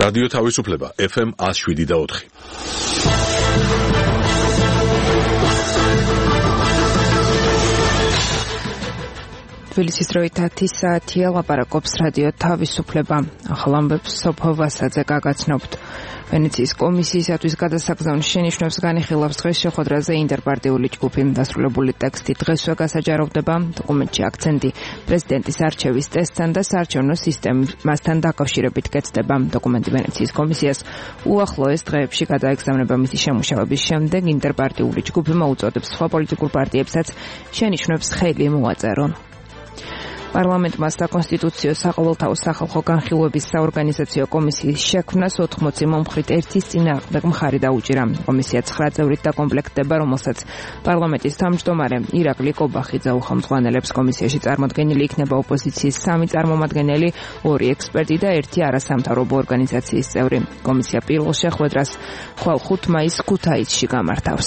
რადიო თავისუფლება FM 107.4. თბილისის დროით 10 საათია, ლაპარაკობს რადიო თავისუფლება. ახალ ამბებს სოფო ვასაძე გაგაცნობთ. ვენეციის კომისიისათვის გადასაგზავნის შენიშვნებს განიხილავს დღეს შეხვედრაზე ინტერპარტიული ჯგუფი. დასრულებული ტექსტი დღესვე გასაჯაროვდება. დოკუმენტში აქცენტი პრეზიდენტის არჩევის ტესტთან და საარჩევნო სისტემასთან დაკავშირებით კეთდება. დოკუმენტი ვენეციის კომისიას უახლოეს დღეებში გადაეგზავნება მისი შემუშავების შემდეგ. ინტერპარტიული ჯგუფი მოუწოდებს სხვა პოლიტიკურ პარტიებსაც შენიშვნებს ხელი მოაწერონ. პარლამენტმა საკონსტიტუციო საყოველთაო სახალხო განხილვების საორგანიზაციო კომისიის შექმნას 80 მომხრით ერთის წინააღმდეგ მხარი დაუჭირა. კომისია 9 წევრით დაკომპლექტდება, რომელსაც პარლამენტის თავმჯდომარე ირაკლი კობახიძე უხელმძღვანელებს. კომისიაში წარმოდგენილი იქნება ოპოზიციის 3 წარმომადგენელი, 2 ექსპერტი და 1 არასამთავრობო ორგანიზაციის წევრი. კომისია პირველ შეხვედრას ხვალ 5 მაისს ქუთაისში გამართავს.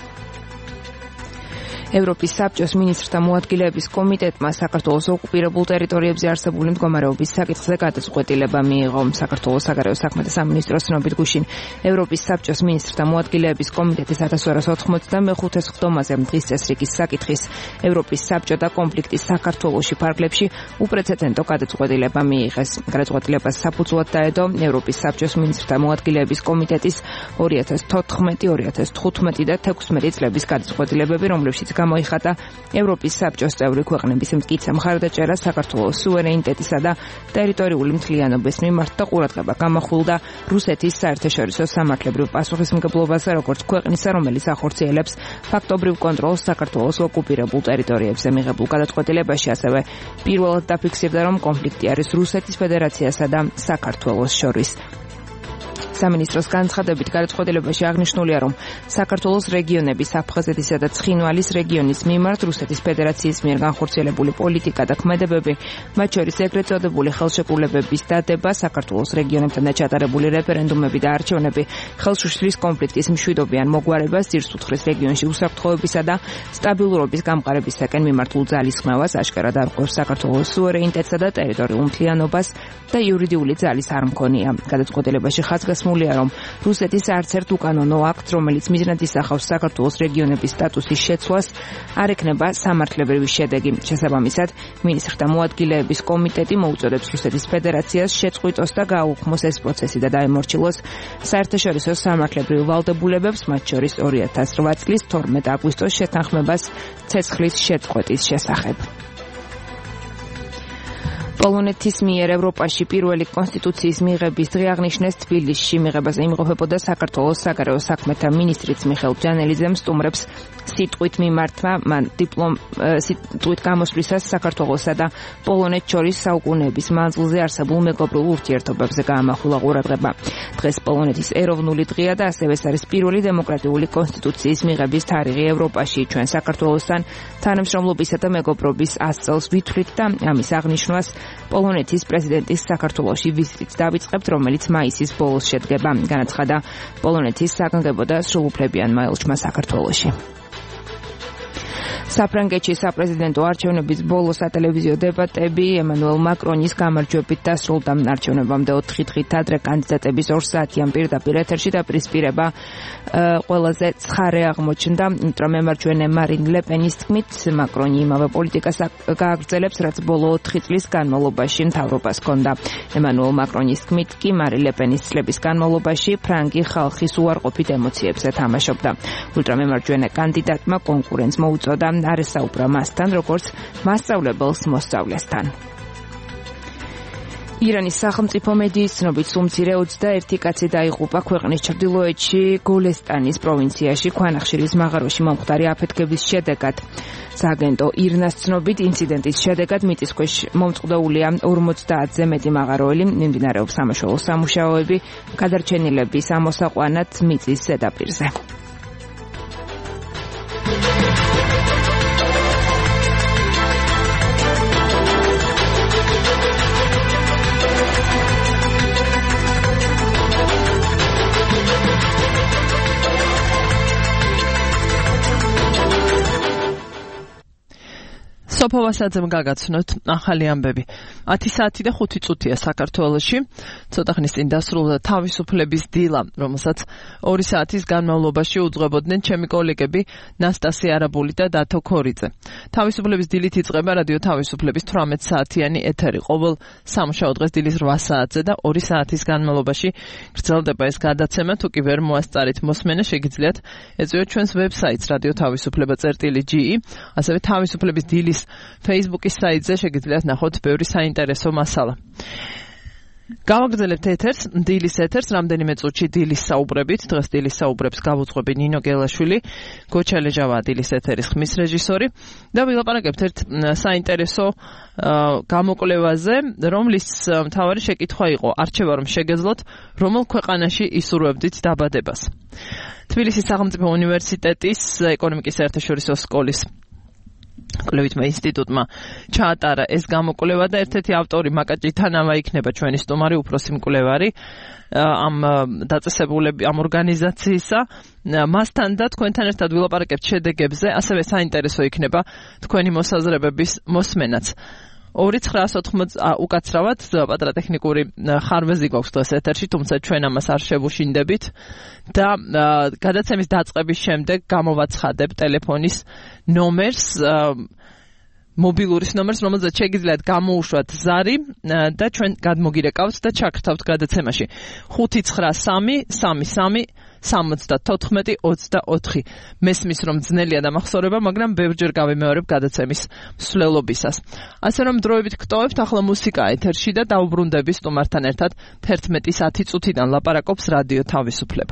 ევროპის საბჭოს მინისტრთა მოადგილეების კომიტეტმა საქართველოს ოკუპირებულ ტერიტორიებზე არსებული მდგომარეობის საკითხზე გადაწყვეტილება მიიღო. საქართველოს საგარეო საქმეთა სამინისტროს ცნობით გუშინ ევროპის საბჭოს მინისტრთა მოადგილეების კომიტეტის 1285 სხდომაზე დღის წესრიგის საკითხის ევროპის საბჭო და კონფლიქტის საქართველოში ფარგლებში უპრეცედენტო გადაწყვეტილება მიიღეს. გადაწყვეტილებას საფუძვლად დაედო ევროპის საბჭოს მინისტრთა მოადგილეების კომიტეტის 2014, 2015 და 2016 წლების გადაწყვეტილებები, რომლებშიც გამოიხატა ევროპის საბჭოს წევრი ქვეყნების მტკიცე მხარდაჭერა საქართველოს სუვერენიტეტისა და ტერიტორიული მთლიანობის მიმართ და ყურადღება გამახვილდა რუსეთის საერთაშორისო სამართლებრივ პასუხისმგებლობაზე, როგორც ქვეყნისა, რომელიც ახორციელებს ფაქტობრივ კონტროლს საქართველოს ოკუპირებულ ტერიტორიებზე. მიღებულ გადაწყვეტილებაში ასევე პირველად დაფიქსირდა, რომ კონფლიქტი არის რუსეთის ფედერაციასა და საქართველოს შორის. სამინისტროს განცხადებით გადაწყვეტილებაში აღნიშნულია, რომ საქართველოს რეგიონების აფხაზეთისა და ცხინვალის რეგიონის მიმართ რუსეთის ფედერაციის მიერ განხორციელებული პოლიტიკა და ქმედებები, მათ შორის ეგრეთ წოდებული ხელშეკრულებების დადება, საქართველოს რეგიონებთან ჩატარებული რეფერენდუმები და არჩევნები ხელს უშლის კონფლიქტის მშვიდობიან მოგვარებას, ძირს უძღრის რეგიონში უსაფრთხოებისა და სტაბილურობის გამყარებისაკენ მიმართულ ძალისხმევას, აშკარად არღვევს საქართველოს სუვერენიტეტსა და ტერიტორიულ მთლიანობას და იურიდიული ძალის არ მქონია. გადაწყვეტილებაში ხაზგასმულია, რომ რუსეთის არც ერთ უკანონო აქტს, რომელიც მიზნად ისახავს საქართველოს რეგიონების სტატუსის შეცვლას, არ ექნება სამართლებრივი შედეგი. შესაბამისად, მინისტრთა მოადგილეების კომიტეტი მოუწოდებს რუსეთის ფედერაციას შეწყვიტოს და გააუქმოს ეს პროცესი და დაემორჩილოს საერთაშორისო სამართლებრივ ვალდებულებებს, მათ შორის 2008 წლის 12 აგვისტოს შეთანხმებას ცეცხლის შეწყვეტის შესახებ. პოლონეთის მიერ ევროპაში პირველი კონსტიტუციის მიღების დღე აღნიშნეს თბილისში. მიღებაზე იმყოფებოდა საქართველოს საგარეო საქმეთა მინისტრიც მიხეილ ჯანელიძემ სტუმრებს სიტყვით მიმართვა, მან სიტყვით გამოსვლისას საქართველოსა და პოლონეთს შორის საუკუნეების მანძილზე არსებულ მეგობრულ ურთიერთობებზე გაამახვილა ყურადღება. დღეს პოლონეთის ეროვნული დღეა და ასევე ეს არის პირველი დემოკრატიული კონსტიტუციის მიღების თარიღი ევროპაში. ჩვენ საქართველოსთან თანამშრომლობისა და მეგობრობის 100 წელს ვითვლით და ამის აღნიშვნას პოლონეთის პრეზიდენტის საქართველოში ვიზიტით დავიწყებთ, რომელიც მაისის ბოლოს შედგება. განაცხადა პოლონეთის საგანგებო და სრულუფლებიანმა ელჩმა საქართველოში. საფრანგეთში საპრეზიდენტო არჩევნების ბოლო სატელევიზიო დებატები ემანუელ მაკრონის გამარჯვებით დასრულდა. არჩევნებამდე 4 დღით ადრე კანდიდატების 2 საათიან პირდაპირ ეთერში დაპირისპირება ყველაზე ცხარე აღმოჩნდა. მემარჯვენე მარინ ლეპენის თქმით, მაკრონი იმავე პოლიტიკას გააგრძელებს, რაც ბოლო 4 წლის განმავლობაში მთავრობას ჰქონდა. ემანუელ მაკრონის თქმით კი მარინ ლეპენის წლების განმავლობაში ფრანგი ხალხის უარყოფით ემოციებზე თამაშობდა. ულტრამემარჯვენე კანდიდატმა კონკურენტს მოუწოდა არ ესაუბრა მასთან, როგორც მასწავლებელს მოსწავლესთან. ირანის სახელმწიფო მედიის ცნობით სუმცირე 21 კაცი დაიღუპა ქვეყნის ჩრდილოეთში გოლესტანის პროვინციაში ქვანახშირის მაღაროში მომხდარი აფეთქების შედეგად. სააგენტო ირნას ცნობით ინციდენტის შედეგად მიწისქვეშ მომწყდაულია 50-ზე მეტი მაღაროელი. მიმდინარეობს სამაშველო სამუშაოები გადარჩენილების ამოსაყვანად მიწის ზედაპირზე. სოფო ვასაძემ გაგაცნოთ ახალი ამბები. 10 საათი და 5 წუთია საქართველოში. ცოტა ხნის წინ დასრულდა თავისუფლების დილა, რომელსაც 2 საათის განმავლობაში უძღვებოდნენ ჩემი კოლეგები ნასტასია არაბული და დათო ქორიძე. თავისუფლების დილით იწყება რადიო თავისუფლების 18 საათიანი ეთერი. ყოველ სამუშაო დღეს დილის 8 საათზე და 2 საათის განმავლობაში გრძელდება ეს გადაცემა. თუ კი ვერ მოასწარით მოსმენა, შეგიძლიათ ეწვიოთ ჩვენს ვებსაიტს radiotavisupleba.ge, ასევე თავისუფლების დილის Facebook-ის საიტზე შეგიძლიათ ნახოთ ბევრი საინტერესო მასალა. გავაგრძელებთ ეთერს, დილის ეთერს, რამდენიმე წუთში დილის საუბრებით. დღეს დილის საუბრებს გავუძღვები ნინო გელაშვილი, გოჩალეჟავა დილის ეთერის ხმის რეჟისორი და ვილაპარაკებთ ერთ საინტერესო გამოკვლევაზე, რომლის მთავარი შეკითხვა იყო: არჩევა რომ შეგეძლოთ, რომელ ქვეყანაში ისურვებდით დაბადებას. თბილისის სახელმწიფო უნივერსიტეტის ეკონომიკის საერთაშორისო სკოლის კვლევითმა ინსტიტუტმა ჩაატარა ეს გამოკვლევა და ერთ-ერთი ავტორი მაკაჭი თანავა იქნება ჩვენი სტუმარი, უფროსი მკვლევარი ამ დაწესებულების ამ ორგანიზაციისა. მასთან და თქვენთან ერთად ვილაპარაკებთ შედეგებზე, ასევე საინტერესო იქნება თქვენი მოსაზრებების მოსმენაც. 2980 უკაცრავად პატრა ტექნიკური ხარვეზი გვაქვს დღეს ეთერში, თუმცა ჩვენ ამას არ შევუშინდებით და გადაცემის დაწყების შემდეგ გამოვაცხადებ ტელეფონის ნომერს, მობილურის ნომერს, რომელზეც შეგიძლიათ გამოუშვათ ზარი და ჩვენ გადმოგირეკავთ და ჩაგრთავთ გადაცემაში. 59333 მესმის რომ ძნელია და მახსოვრება, მაგრამ ბევრჯერ გავიმეორებ გადაცემის მსვლელობისას. ასე რომ დროებით გტოვებთ, ახლა მუსიკა ეთერში და დაუბრუნდები სტუმართან ერთად 11-ის 10 წუთიდან ლაპარაკობს რადიო თავისუფლება.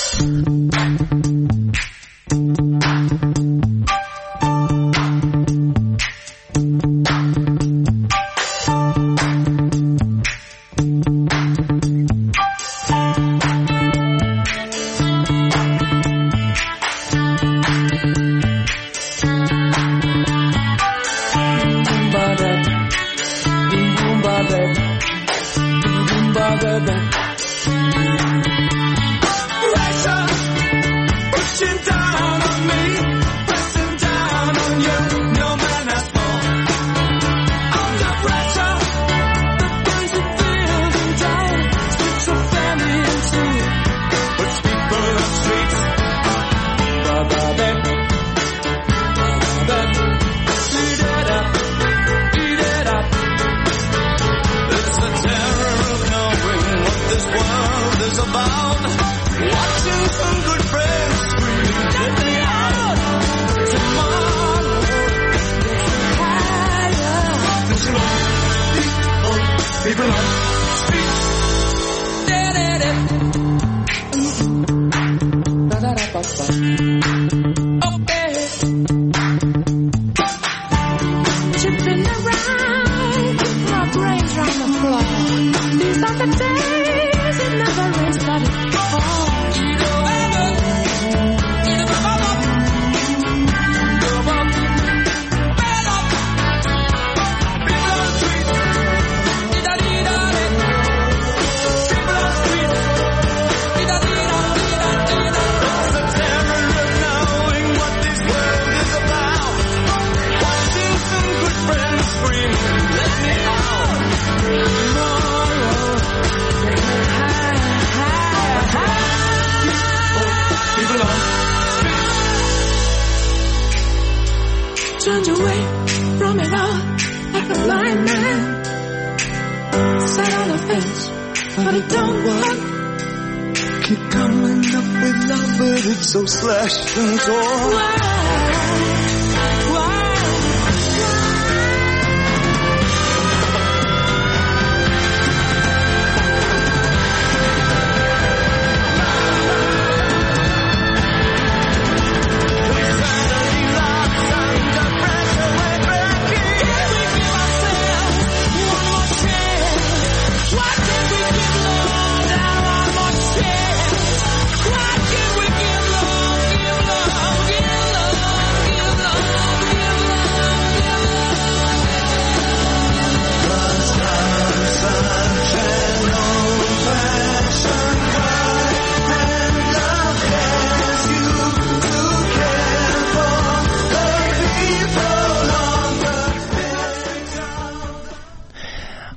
So slashed and torn.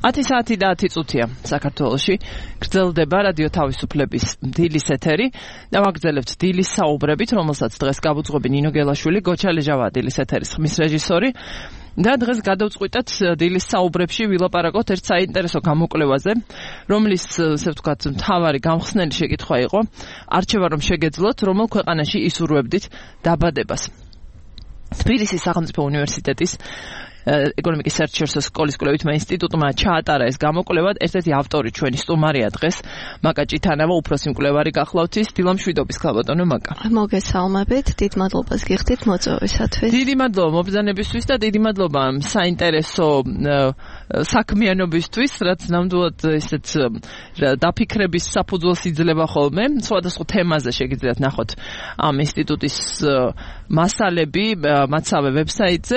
10 საათი და 10 წუთია საქართველოში. გრძელდება რადიო თავისუფლების დილის ეთერი და ვაგრძელებთ დილის საუბრებით, რომელსაც დღეს გავუძღვები ნინო გელაშვილი, გოჩა ლეჟავა დილის ეთერის ხმის რეჟისორი. და დღეს გადავწყვიტეთ დილის საუბრებში ვილაპარაკოთ ერთ საინტერესო გამოკვლევაზე, რომლის, ასე ვთქვათ, მთავარი გამხსნელი შეკითხვა იყო, არჩევა რომ შეგეძლოთ, რომელ ქვეყანაში ისურვებდით დაბადებას. თბილისის სახელმწიფო უნივერსიტეტის ეკონომიკის საერთაშორისო სკოლის კვლევითმა ინსტიტუტმა ჩაატარა ეს გამოკვლევა. ერთ-ერთი ავტორი ჩვენი სტუმარია დღეს მაკა ჭითანავა, უფროსი მკვლევარი გახლავთ. დილამშვიდობის ქალბატონო მაკა. მოგესალმებით, დიდ მადლობას გიხდით მოწვევისათვის. დიდი მადლობა მობრძანებისთვის და დიდი მადლობა საინტერესო საქმიანობისთვის, რაც ნამდვილად ისეთ დაფიქრების საფუძველს იძლევა ხოლმე. სხვადასხვა თემაზე შეგიძლიათ ნახოთ ამ ინსტიტუტის მასალები მათსავე ვებსაიტზე.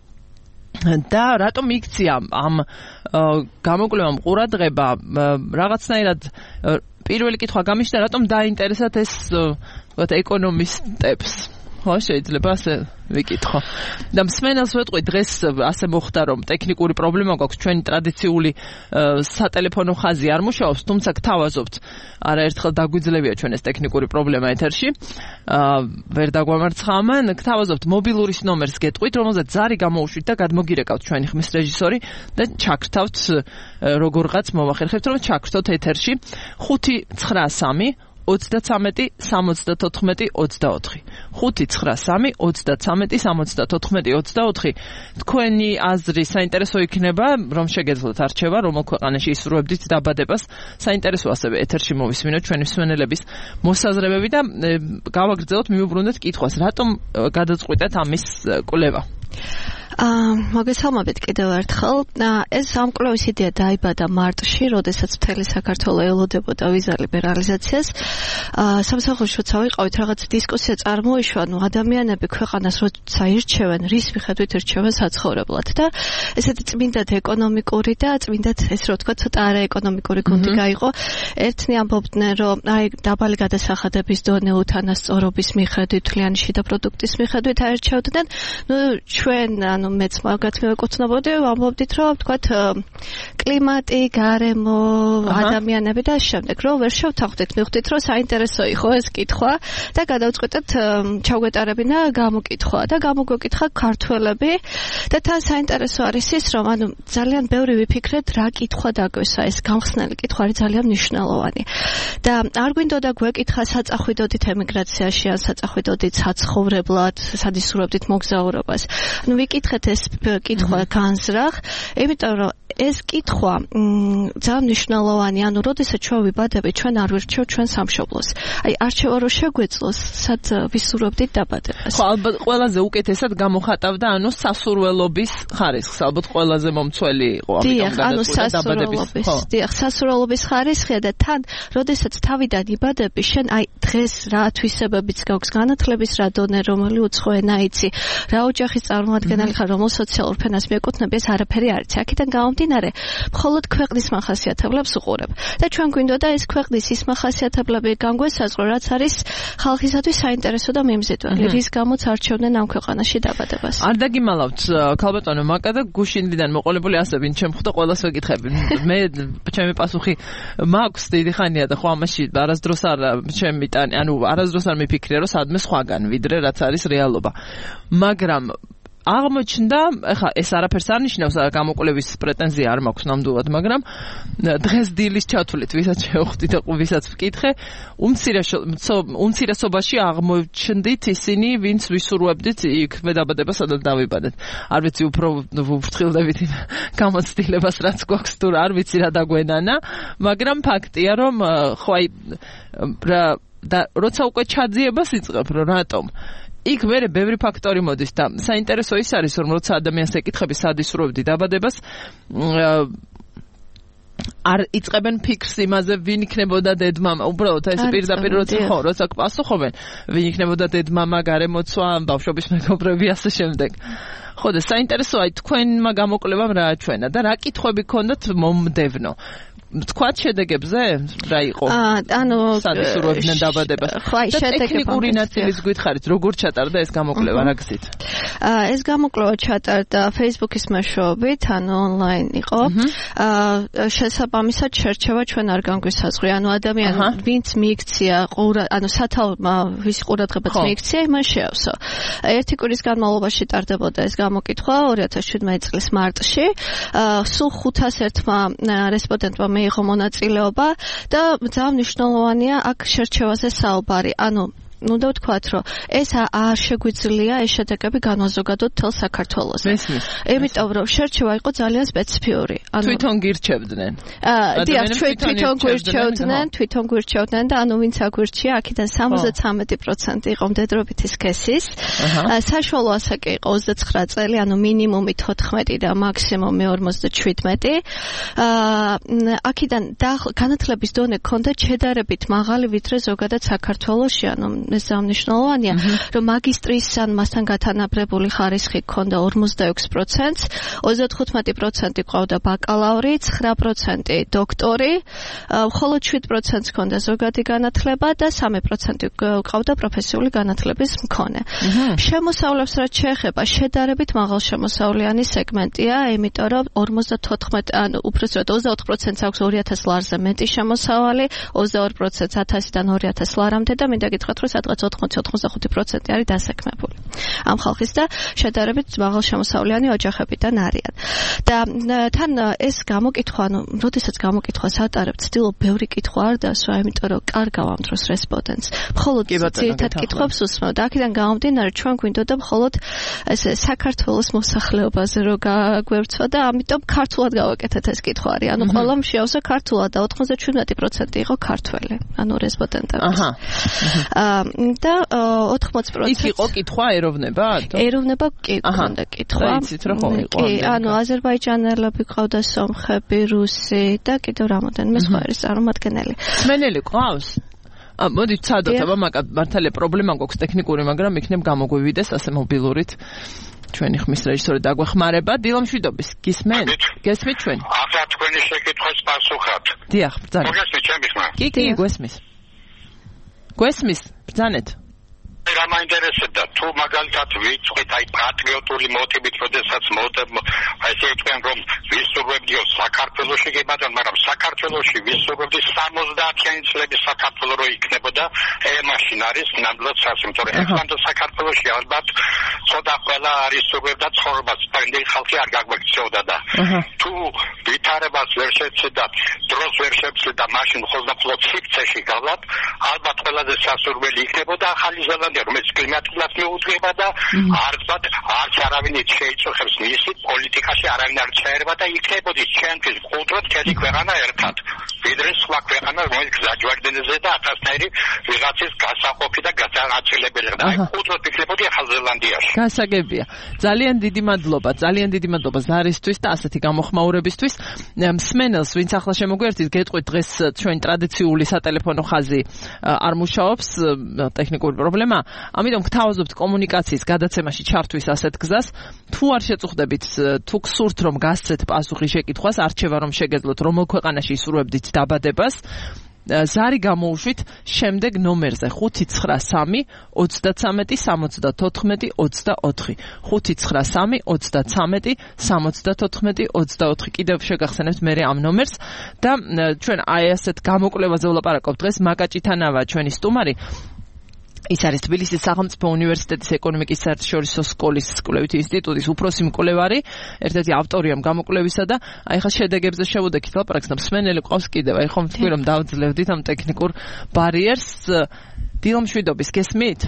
და რატომ იქცია ამ გამოკვლევამ ყურადღება, რაღაცნაირად პირველი კითხვა გამიშთა, რატომ დაინტერესათ ეს ეკონომისტებს? ხო, შეიძლება ასე ვიკითხო. და მსმენელს ვეტყვი, დღეს ასე მოხდა, რომ ტექნიკური პრობლემა გვაქვს, ჩვენი ტრადიციული სატელეფონო ხაზი არ მუშაობს, თუმცა გთავაზობთ, არაერთხელ დაგვიძლევია ჩვენ ეს ტექნიკური პრობლემა ეთერში. ვერ დაგვამარცხა ამან, გთავაზობთ მობილურის ნომერს გეტყვით, რომელზეც ზარი გამოუშვით და გადმოგირეკავთ ჩვენი ხმის რეჟისორი და ჩაგრთავთ როგორღაც მოვახერხებთ, რომ ჩაგრთოთ ეთერში 593 33 74 24 593 33 74 24. თქვენი აზრი საინტერესო იქნება, რომ შეგეძლოთ არჩევა, რომელ ქვეყანაში ისურვებდით დაბადებას. საინტერესო ასევე ეთერში მოვისმინოთ ჩვენი მსმენელების მოსაზრებები და გავაგრძელოთ, მივუბრუნდეთ კითხვას, რატომ გადაწყვიტეთ ამის კვლევა? მოგესალმებით კიდევ ერთხელ. ეს ამ კვლევის იდეა დაიბადა მარტში, როდესაც მთელი საქართველო ელოდებოდა ვიზა ლიბერალიზაციას. სამსახურშიც ავიყავით, რაღაც დისკუსია წარმოიშვა, ადამიანები ქვეყანას როცა ირჩევენ, რის მიხედვით ირჩევენ საცხოვრებლად და ესეთი წმინდად ეკონომიკური და წმინდად ეს რო თქვა ცოტა არაეკონომიკური გუნდი გაიყო. ერთნი ამბობდნენ, რომ აი დაბალი გადასახადების დონე უთანასწორობის მიხედვით, თვლიანი შიდა პროდუქტის მიხედვით აირჩევდნენ. ჩვენ მეც მაგათ მევეკუთვნებოდი, ვამბობდით, რომ ვთქვათ კლიმატი, გარემო, ადამიანები და შემდეგ, რომ ვერ შევთანხმდით, მივხვდით, რომ საინტერესო იყო ეს კითხვა და გადავწყვეტეთ ჩავგვეტარებინა გამოკითხვა და გამოგვეკითხა ქართველები და თან საინტერესო არის ის, რომ ანუ ძალიან ბევრი ვიფიქრეთ, რა კითხვა დაგვესა, ეს გამხსნელი კითხვა არის ძალიან მნიშვნელოვანი. და არ გვინდოდა გვეკითხა საწახვიდოდით ემიგრაციაში, ან საწახვიდოდით საცხოვრებლად, სად ისურვებდით მოგზაურობას. ანუ ვიკითხეთ ეს კითხვა განზრახ, იმიტომ რომ ეს კითხვა ძალიან მნიშვნელოვანი, ანუ როდესაც ჩვენ ვიბადებით, ჩვენ არ ვირჩევთ ჩვენ სამშობლოს. აი არჩევა რო შეგვეძლოს, სად ვისურვებდით დაბადებას. ხო, ალბათ ყველაზე უკეთესად გამოხატავდა ანუ სასურველობის ხარისხს, ალბათ ყველაზე მომცველი იყო ამიტომ გადაწყვეტა დაბადების. დიახ, სასურველობის ხარისხია და თან, როდესაც თავიდან იბადები, შენ აი დღეს რა თვისებებიც გაქვს, განათლების რა დონე, რომელი უცხო ენა იცი, რა ოჯახის წარმომადგენელი ხარ, რომელ სოციალურ ფენას მიეკუთვნები, ეს არაფერი არ იცი. აქედან გამომდინარე, მხოლოდ ქვეყნის მახასიათებლებს უყურებ. და ჩვენ გვინდოდა ეს ქვეყნის ის მახასიათებლები განგვესაზღვრო, რაც არის ხალხისათვის საინტერესო და მიმზიდველი, რის გამოც არჩევდნენ ამ ქვეყანაში დაბადებას. არ დაგიმალავთ, ქალბატონო მაკა და გუშინდიდან მოყოლებული ასე ვინ ჩემხდა ყველას ვეკითხები. მე ჩემი პასუხი მაქვს დიდი ხანია და ხო ამაში არასდროს არ ჩემი ტანი, ანუ არასდროს არ მიფიქრია, რომ სადმე სხვაგან ვიდრე რაც არის რეალობა. მაგრამ აღმოჩნდა, ეხლა ეს არაფერს არ ნიშნავს, გამოკვლევის პრეტენზია არ მაქვს ნამდვილად, მაგრამ დღეს დილის ჩათვლით, ვისაც შევხვდი და ვისაც ვკითხე, უმცირესობაში აღმოჩნდით ისინი, ვინც ვისურვებდით იქ დაბადება, სადაც დავიბადეთ. არ ვიცი, უფრო ვფრთხილდებით იმ გამოცდილებას, რაც გვაქვს, თუ არ ვიცი რა დაგვენანა, მაგრამ ფაქტია, რომ ხო აი და როცა უკვე ჩაძიებას იწყებ, რომ რატომ იქ მერე ბევრი ფაქტორი მოდის და საინტერესო ის არის, რომ როცა ადამიანს ეკითხები სად ისურვებდი დაბადებას, არ იწყებენ ფიქრს იმაზე, ვინ იქნებოდა დედმამა. უბრალოდ ეს პირდაპირ როცა პასუხობენ, ვინ იქნებოდა დედმამა, გარემოცვა, ბავშვობის მეგობრები ასე შემდეგ. ხო და საინტერესოა, თქვენმა გამოკვლევამ რა აჩვენა და რა კითხვები გქონდათ მომდევნო. თქვა შედეგებზე რა იყო? ანუ სადისურვებდნენ დაბადებას. ხო, ტექნიკური ნაწილის გითხარით, როგორ ჩატარდა ეს გამოკვლევა რა გზით? ეს გამოკვლევა ჩატარდა Facebook-ის მეშვეობით, ანუ ონლაინ იყო. შესაბამისად შერჩევა ჩვენ არ განგვისაზღვრია, ანუ ადამიანი ვინც მიიქცია, ანუ სათაურმა ვის ყურადღებაც მიიქცია, იმან შეავსო. ერთი კვირის განმავლობაში ტარდებოდა ეს გამოკითხვა 2017 წლის მარტში. სულ 501-მა რესპონდენტმა მიიღო მონაწილეობა და ძალიან მნიშვნელოვანია აქ შერჩევაზე საუბარი. ანუ უნდა ვთქვათ, რომ ეს არ შეგვიძლია ეს შედეგები განვაზოგადოთ მთელ საქართველოს. იმიტომ რომ შერჩევა იყო ძალიან სპეციფიური. თვითონ გირჩევდნენ. დიახ, თვითონ გვირჩევდნენ და ანუ ვინც აგვირჩია, აქედან 73% იყო მდედრობითი სქესის. საშუალო ასაკი იყო 29 წელი, ანუ მინიმუმი 14 და მაქსიმუმი 57. აქედან განათლების დონე ჰქონდა შედარებით მაღალი, ვიდრე ზოგადად საქართველოში, ანუ ეს მნიშვნელოვანია, რომ მაგისტრის ან მასთან გათანაბრებული ხარისხი ჰქონდა 46%, 35% ყავდა ბაკალავრი, 9% დოქტორი, მხოლოდ 7% ჰქონდა ზოგადი განათლება და 3% ყავდა პროფესიული განათლების მქონე. შემოსავლებს რაც შეეხება, შედარებით მაღალშემოსავლიანი სეგმენტია, იმიტომ რომ 54, ანუ უпроსტად 24%-ს აქვს 2000 ლარზე მეტი შემოსავალი, 22%-ს 1000-დან 2000 ლარამდე და მინდა გითხრათ, რომ სადღაც 80-85% არის დასაქმებული ამ ხალხის და შედარებით მაღალშემოსავლიანი ოჯახებიდან არიან. და თან ეს გამოკითხვა, ანუ როდესაც გამოკითხვას ატარებთ, ცდილობ ბევრი კითხვა არ დასვა, იმიტომ რომ კარგავ ამ დროს რესპონდენტს. მხოლოდ ძირითად კითხვებს უსმევ და აქედან გამომდინარე ჩვენ გვინდოდა მხოლოდ ესე საქართველოს მოსახლეობაზე რო გაგვერცვა და ამიტომ ქართულად გავაკეთეთ ეს კითხვარი. ანუ ყველამ შეავსა ქართულად და 97% იყო ქართველი, ანუ რესპონდენტები. და 80% იქ იყო კითხვა ეროვნებად? ეროვნება კი ქონდა კითხვა. იცით რა ხო იყო? კი, ანუ აზერბაიჯანელები ყავდა, სომხები, რუსი და კიდევ რამოდენიმე სხვა არის წარმომადგენელი. სმენელი ყავს? მოდი ვცადოთ, აბა მართალია პრობლემა გვაქვს ტექნიკური, მაგრამ იქნებ გამოგვივიდეს ასე მობილურით. ჩვენი ხმის რეჟისორი დაგვეხმარება. დილამშვიდობის, გისმენთ? გესმით ჩვენ? ახლა თქვენი შეკითხვის პასუხად. დიახ, ბრძანეთ. მოგესმით ჩემი ხმა? კი, გვესმის. გვესმის, ბრძანეთ. რა მაინტერესებდა თუ მაგალითად ვიწვით აი პატრიოტული მოტივით, როდესაც ესე თქვენ რომ ვისურვებდიო საქართველოში გებადან, მაგრამ საქართველოში ვისურვებდი 70-იანი წლების საქართველო რო იქნებოდა, მაშინ არის ნამდვილად სასიმწუხო. ეხლა საქართველოში ალბათ ცოტა ყველა არის სურვებდა ცხოვრებას, პარლამენტი ხალხი არ გაგვექცეოდა და თუ ვითარებას ვერ შეცდა, დროს ვერ შეცდა, მაშინ ხოლმე სიფცეში გავლათ, ალბათ ყველაზე სასურველი იქნებოდა ახალი ზელანდია, რომელიც კლიმატურად მიუძღვება და არც არავინ შეიწუხებს მისი პოლიტიკაში არავინ არ ჩაერება და იქნებოდის ჩემთვის მყუდრო მთელი ქვეყანა ერთად. ვიდრე სხვა ქვეყანა, რომელიც გზაჯვარდენზე და ათასნაირი ვიღაცის გასაყოფი და განაწილებელი და მყუდრო იქნებოდი ახალ ზელანდიაში. გასაგებია. ძალიან დიდი მადლობა ზარისთვის და ასეთი გამოხმაურებისთვის. მსმენელს, ვინც ახლა შემოგვერთით, გეტყვით დღეს ჩვენ ტრადიციული სატელეფონო ხაზი არ მუშაობს, ტექნიკური პრობლემა. ამიტომ გთავაზობთ კომუნიკაციის გადაცემაში ჩართვის ასეთ გზას. თუ არ შეწუხდებით, თუ გსურთ რომ გასცეთ პასუხი შეკითხვას, არჩევა რომ შეგეძლოთ რომელ ქვეყანაში ისურვებდით დაბადებას, ზარი გამოუშვით შემდეგ ნომერზე 593 33 74 24. 593 33 74 24. კიდევ შეგახსენებთ მე ამ ნომერს და ჩვენ აი ასეთ გამოკვლევაზე ვლაპარაკობთ დღეს. მაკაჭითანავა ჩვენი სტუმარი. ის არის თბილისის სახელმწიფო უნივერსიტეტის ეკონომიკის საერთაშორისო სკოლის კვლევითი ინსტიტუტის უფროსი მკვლევარი, ერთ-ერთი ავტორია გამოკვლევისა და აი ხა შედეგებზე შევუდექით ლაპარაკს და მსმენელი ყავს კიდევ. აი ხომ თქვი რომ დავძლევდით ამ ტექნიკურ ბარიერს. დილამშვიდობის, გესმით?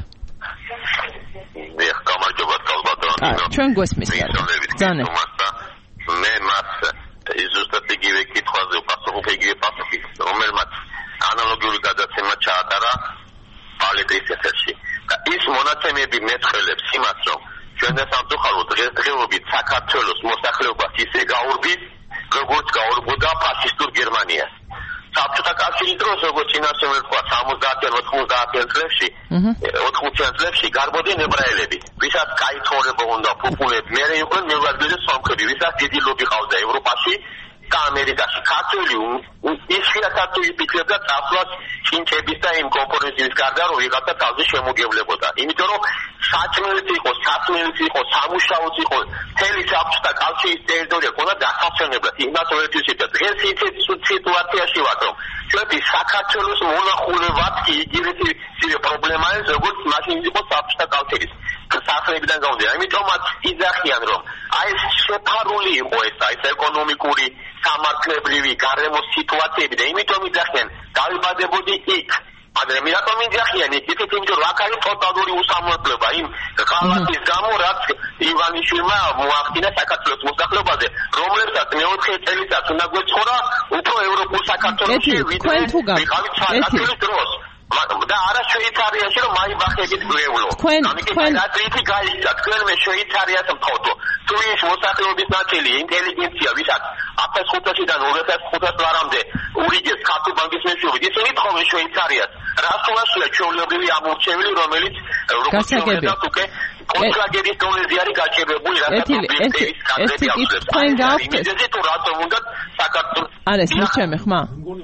დიახ, გამარჯობა კალბატონი. ჩვენ გვესმის. ბრძანეთ. მე მას ზუსტად იგივე კითხვაზე პასუხი, რომელმაც ანალოგიური გადაცემა ჩაატარა პალეტრის ეთერში. და ის მონაცემები მეწყელებს იმას, რომ ჩვენ სამწუხაროდ დღესდღეობით საქართველოს მოსახლეობას ისე გაურბის, როგორც გაურბოდა ფაშისტურ გერმანიას. საბჭოთა კავშირის დროს, როგორც წინასწარ ვთქვა, 70-90 წლებში, 80 წლებში გარბოდნენ ებრაელები, ვისაც კაი ცხოვრება უნდა, ფუფუნები, მერე იყვნენ მეუღლეები და სომხები, ვისაც დიდი ლობი ყავდა ევროპაში, და ამერიკაში ქართული ისხიათად თუ იფიქრებდა წასვლას ჩინჩების და იმ კონკურენციის გარდა რომ ვიღაცა თავზე შემოგებლებოდა. იმიტომ რომ საჭმელიც იყო, საწმელიც იყო, სამუშაოც იყო, მთელი საბჭოთა კავშირის ტერიტორია ყოლა დასასვენებლად. იმას ვერტისით დღეს ისეთ სიტუაციაში ვართ რომ ჩვენი საქართველოს მონახულება კი იგივე პრობლემა არის როგორც მაშინ იყო საბჭოთა კავშირის საფრანგეთიდან გავდია. ამიტომაც იძახიან რომ აი შეფარული იყო ეს ეკონომიკური სამართლებრივი გარემოს სიტუაციები და იმიტომ იძახიან დავიბადებოდი იქ. მაგრამ რატომ იძახიან იქით, იმიტომ რომ აქ არის ტოტალური უსამართლობა იმ ღალატის გამო, რაც ივანიშვილმა მოახდინა საქართველოს მოსახლეობაზე, რომლებსაც მეოთხე წელიწადს უნდა გვეცხოვრა უფრო ევროპულ საქართველოში, ვიდრე ვიყავით საქართველოს დროს. და არა შვეიცარიაში რომ მაიბახებით გვევლო. თქვენ გაწითი გაიცა, თქვენ მე შვეიცარიას მქონდო. თუ ის მოსახლეობის ნაწილი ინტელიგენცია, ვისაც 1500-დან 2500-მდე ურიგეს ქართულ ბანკის მეშვეობით, ისინი თხოვენ შვეიცარიას. რასულაშია ჩვეულებრივი ამორჩეველი, რომელიც როგორც gesagt უკვე კონტრაგერის დონეზე არის გაჭირებული, რასაც ბიზნესის კადრები აქვს. თქვენ გავხდეთ თუ რატომ უნდა საქართველოს არის მირჩემი ხმა?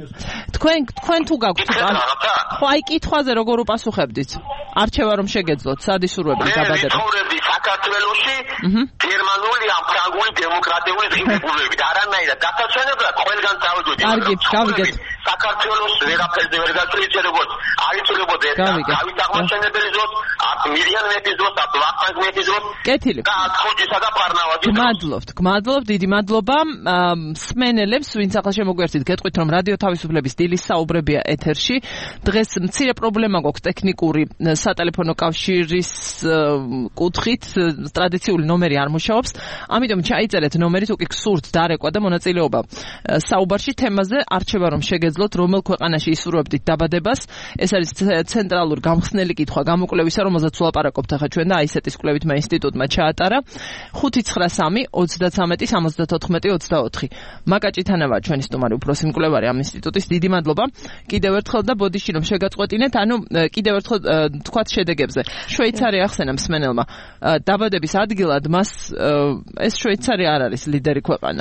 თქვენ თუ გაქვთ ხო აი კითხვაზე როგორ უპასუხებდით? არჩევა რომ შეგეძლოთ სადისურვების დაბადება. ცხოვრები საქართველოში გერმანული ან ფრანგული დემოკრატიული ღირებულებებით. არანაირად დასასვენებლად ყველგან წავედით. კარგი, გავიგეთ. საქართველოს ვერაფერზე ვერ გაწვით როგორც აიცულებოდა ეს თავის აღმაშენებელი ზოს, მირიან მეფის ზოს, ვახტანგ მეფის ზოს. კეთილი. და ხუჯისა და ფარნავაზის. გმადლობთ, დიდი მადლობა. მსმენელებს, ვინც ახლა შემოგვერთით, გეტყვით რომ რადიო თავისუფლების დილის საუბრებია ეთერში. დღეს მცირე პრობლემა გვაქვს ტექნიკური სატელეფონო კავშირის კუთხით, ტრადიციული ნომერი არ მუშაობს. ამიტომ ჩაიწერეთ ნომერი, თუ კი გსურთ დარეკვა და მონაწილეობა საუბარში თემაზე, არჩევა რომ შეგეძლოთ, რომელ ქვეყანაში ისურვებდით დაბადებას. ეს არის ცენტრალური გამხსნელი კითხვა გამოკვლევისა, რომელზეც ვლაპარაკობთ ახლა ჩვენ და აისეტის კვლევითმა ინსტიტუტმა ჩაატარა. 593 33 74 24. მაკაჭითანავა ჩვენი სტუმარი, უფროსი მკვლევარი ამ ინსტიტუტის. დიდი მადლობა. კიდევ ერთხელ და ბოდიში რომ შეგაწყვეტინეთ, ანუ კიდევ ერთხელ თქვათ შედეგებზე. შვეიცარია ახსენა მსმენელმა. დაბადების ადგილად მას ეს შვეიცარია არ არის ლიდერი ქვეყანა.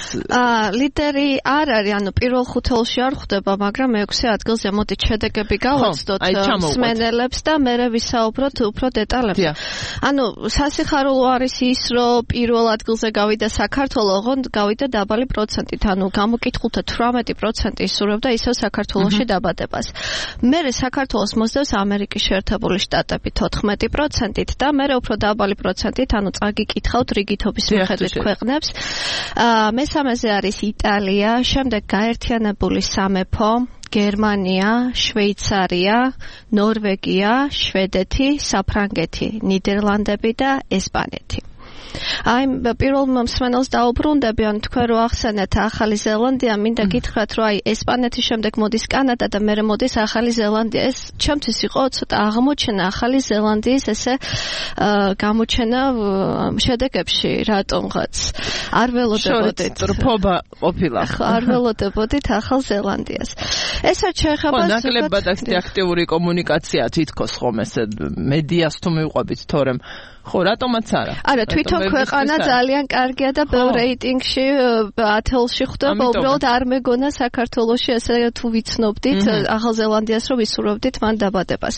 ლიდერი არ არის, ანუ პირველ ხუთეულში არ ხვდება, მაგრამ მეექვსე ადგილზე მოდით შედეგები გავაცდოთ მსმენელებს და მერე ვისაუბროთ უფრო დეტალებზე. ანუ სასიხარულო არის ის, რომ პირველ ადგილზე გავიდა საქართველო, ოღონდ გავიდა დაბალი პროცენტით, ანუ გამოკითხულთა 18% ისურვებდა ისევ საქართველოში დაბადებას. მერე საქართველოს მოსდევს ამერიკის შეერთებული შტატები 14%-ით და მერე უფრო დაბალი პროცენტით, ანუ წაგიკითხავთ რიგითობის მიხედვით ქვეყნებს. მესამეზე არის იტალია, შემდეგ გაერთიანებული სამეფო, გერმანია, შვეიცარია, ნორვეგია, შვედეთი, საფრანგეთი, ნიდერლანდები და ესპანეთი. აი პირველ მსმენელს დაუბრუნდები, ან თქვენ რო ახსენეთ ახალი ზელანდია, მინდა გითხრათ, რომ აი ესპანეთის შემდეგ მოდის კანადა და მერე მოდის ახალი ზელანდია. ეს ჩემთვის იყო ცოტა აღმოჩენა ახალი ზელანდიის ესე გამოჩენა შედეგებში რატომღაც. არ ველოდებოდით. რფობა ყოფილა. არ ველოდებოდით ახალ ზელანდიას. ეს რაც შეეხება ნაკლებად აქტიური კომუნიკაცია თითქოს ხომ ესე მედიას თუ მივყვებით თორემ ხო, რატომაც არა? არა, თვითონ ქვეყანა ძალიან კარგია და ბევრ რეიტინგში 10-ში ხვდება, უბრალოდ არ მეგონა საქართველოში ესე თუ ვიცნობდით ახალ ზელანდიას რომ ვისურვებდით მან დაბადებას.